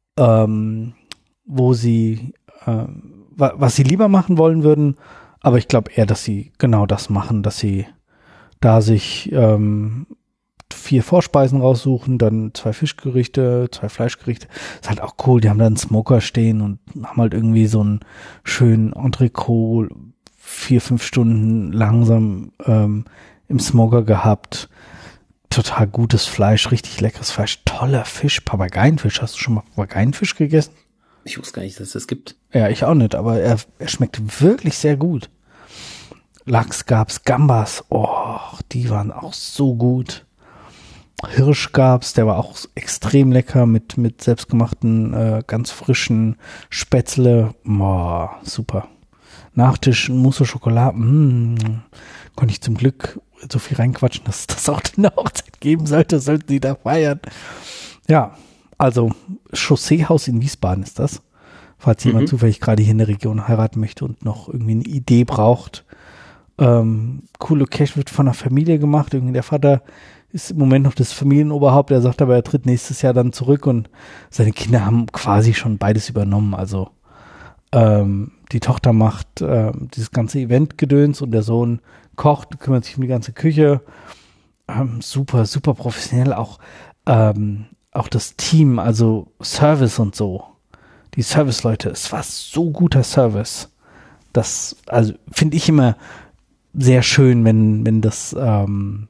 wo sie was sie lieber machen wollen würden. Aber ich glaube eher, dass sie genau das machen, dass sie da sich 4 Vorspeisen raussuchen, dann 2 Fischgerichte, 2 Fleischgerichte. Ist halt auch cool, die haben da einen Smoker stehen und haben halt irgendwie so einen schönen Entrecot 4-5 Stunden langsam im Smoker gehabt. Total gutes Fleisch, richtig leckeres Fleisch, toller Fisch, Papageienfisch. Hast du schon mal Papageienfisch gegessen? Ich wusste gar nicht, dass es das gibt. Ja, ich auch nicht, aber er schmeckt wirklich sehr gut. Lachs gab's, Gambas, die waren auch so gut. Hirsch gab's, der war auch extrem lecker mit selbstgemachten, ganz frischen Spätzle. Super. Nachtisch, Mousse au Chocolat, konnte ich zum Glück so viel reinquatschen, dass es das auch in der Hochzeit geben sollte, sollten die da feiern. Ja, also Chausseehaus in Wiesbaden ist das. Falls jemand zufällig gerade hier in der Region heiraten möchte und noch irgendwie eine Idee braucht. Cool Location wird von einer Familie gemacht. Irgendwie der Vater ist im Moment noch das Familienoberhaupt. Er sagt aber, er tritt nächstes Jahr dann zurück und seine Kinder haben quasi schon beides übernommen. Also die Tochter macht dieses ganze Eventgedöns und der Sohn kocht, kümmert sich um die ganze Küche. Super, super professionell. Auch das Team, also Service und so. Die Serviceleute, es war so guter Service. Das, also finde ich immer sehr schön, wenn das, wenn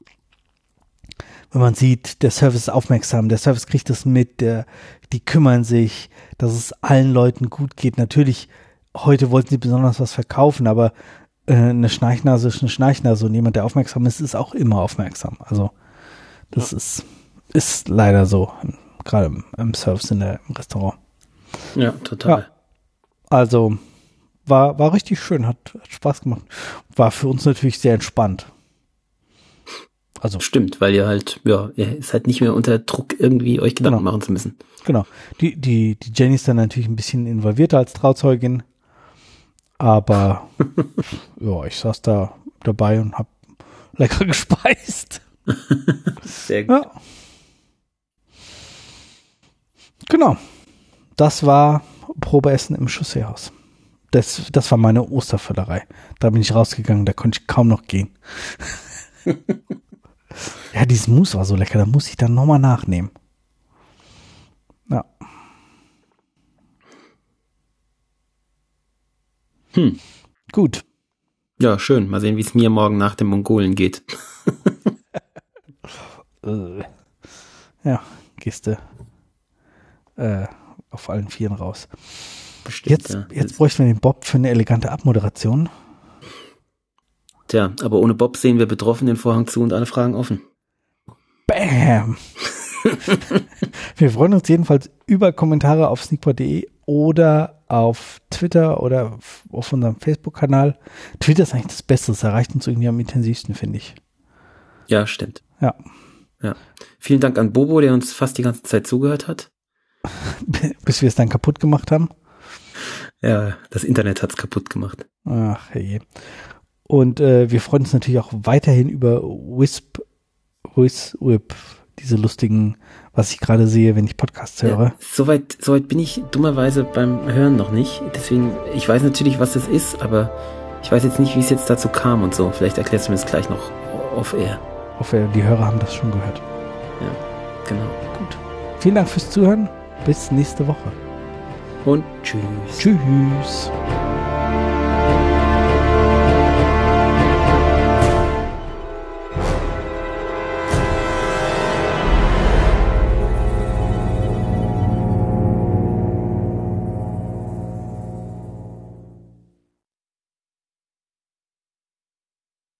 man sieht, der Service ist aufmerksam, der Service kriegt das mit, die kümmern sich, dass es allen Leuten gut geht. Natürlich, heute wollten sie besonders was verkaufen, aber eine Schnarchnase ist eine Schnarchnase und jemand, der aufmerksam ist, ist auch immer aufmerksam. Also das ist leider so, gerade im Service im Restaurant. Ja, total. Ja, also war richtig schön, hat Spaß gemacht. War für uns natürlich sehr entspannt. Also stimmt, weil ihr ist halt nicht mehr unter Druck, irgendwie euch Gedanken machen zu müssen. Genau. Die Jenny ist dann natürlich ein bisschen involvierter als Trauzeugin, aber ja, ich saß da dabei und hab lecker gespeist. Sehr gut. Ja. Genau. Das war Probeessen im Chausseehaus. Das war meine Ostervöllerei. Da bin ich rausgegangen, da konnte ich kaum noch gehen. Ja, dieses Mousse war so lecker, da muss ich dann nochmal nachnehmen. Ja. Gut. Ja, schön. Mal sehen, wie es mir morgen nach dem Mongolen geht. Ja, gehst du auf allen Vieren raus. Bestimmt, jetzt bräuchten wir den Bob für eine elegante Abmoderation. Tja, aber ohne Bob sehen wir betroffen den Vorhang zu und alle Fragen offen. Bam! Wir freuen uns jedenfalls über Kommentare auf sneakpot.de oder auf Twitter oder auf unserem Facebook-Kanal. Twitter ist eigentlich das Beste, das erreicht uns irgendwie am intensivsten, finde ich. Ja, stimmt. Ja. Vielen Dank an Bobo, der uns fast die ganze Zeit zugehört hat. Bis wir es dann kaputt gemacht haben. Ja, das Internet hat's kaputt gemacht. Ach hey. Und wir freuen uns natürlich auch weiterhin über Whip, diese lustigen, was ich gerade sehe, wenn ich Podcasts höre. Ja, soweit bin ich dummerweise beim Hören noch nicht. Deswegen, ich weiß natürlich, was das ist, aber ich weiß jetzt nicht, wie es jetzt dazu kam und so. Vielleicht erklärst du mir das gleich noch off-air. Off-air, die Hörer haben das schon gehört. Ja, genau. Gut. Vielen Dank fürs Zuhören. Bis nächste Woche. Und tschüss. Tschüss.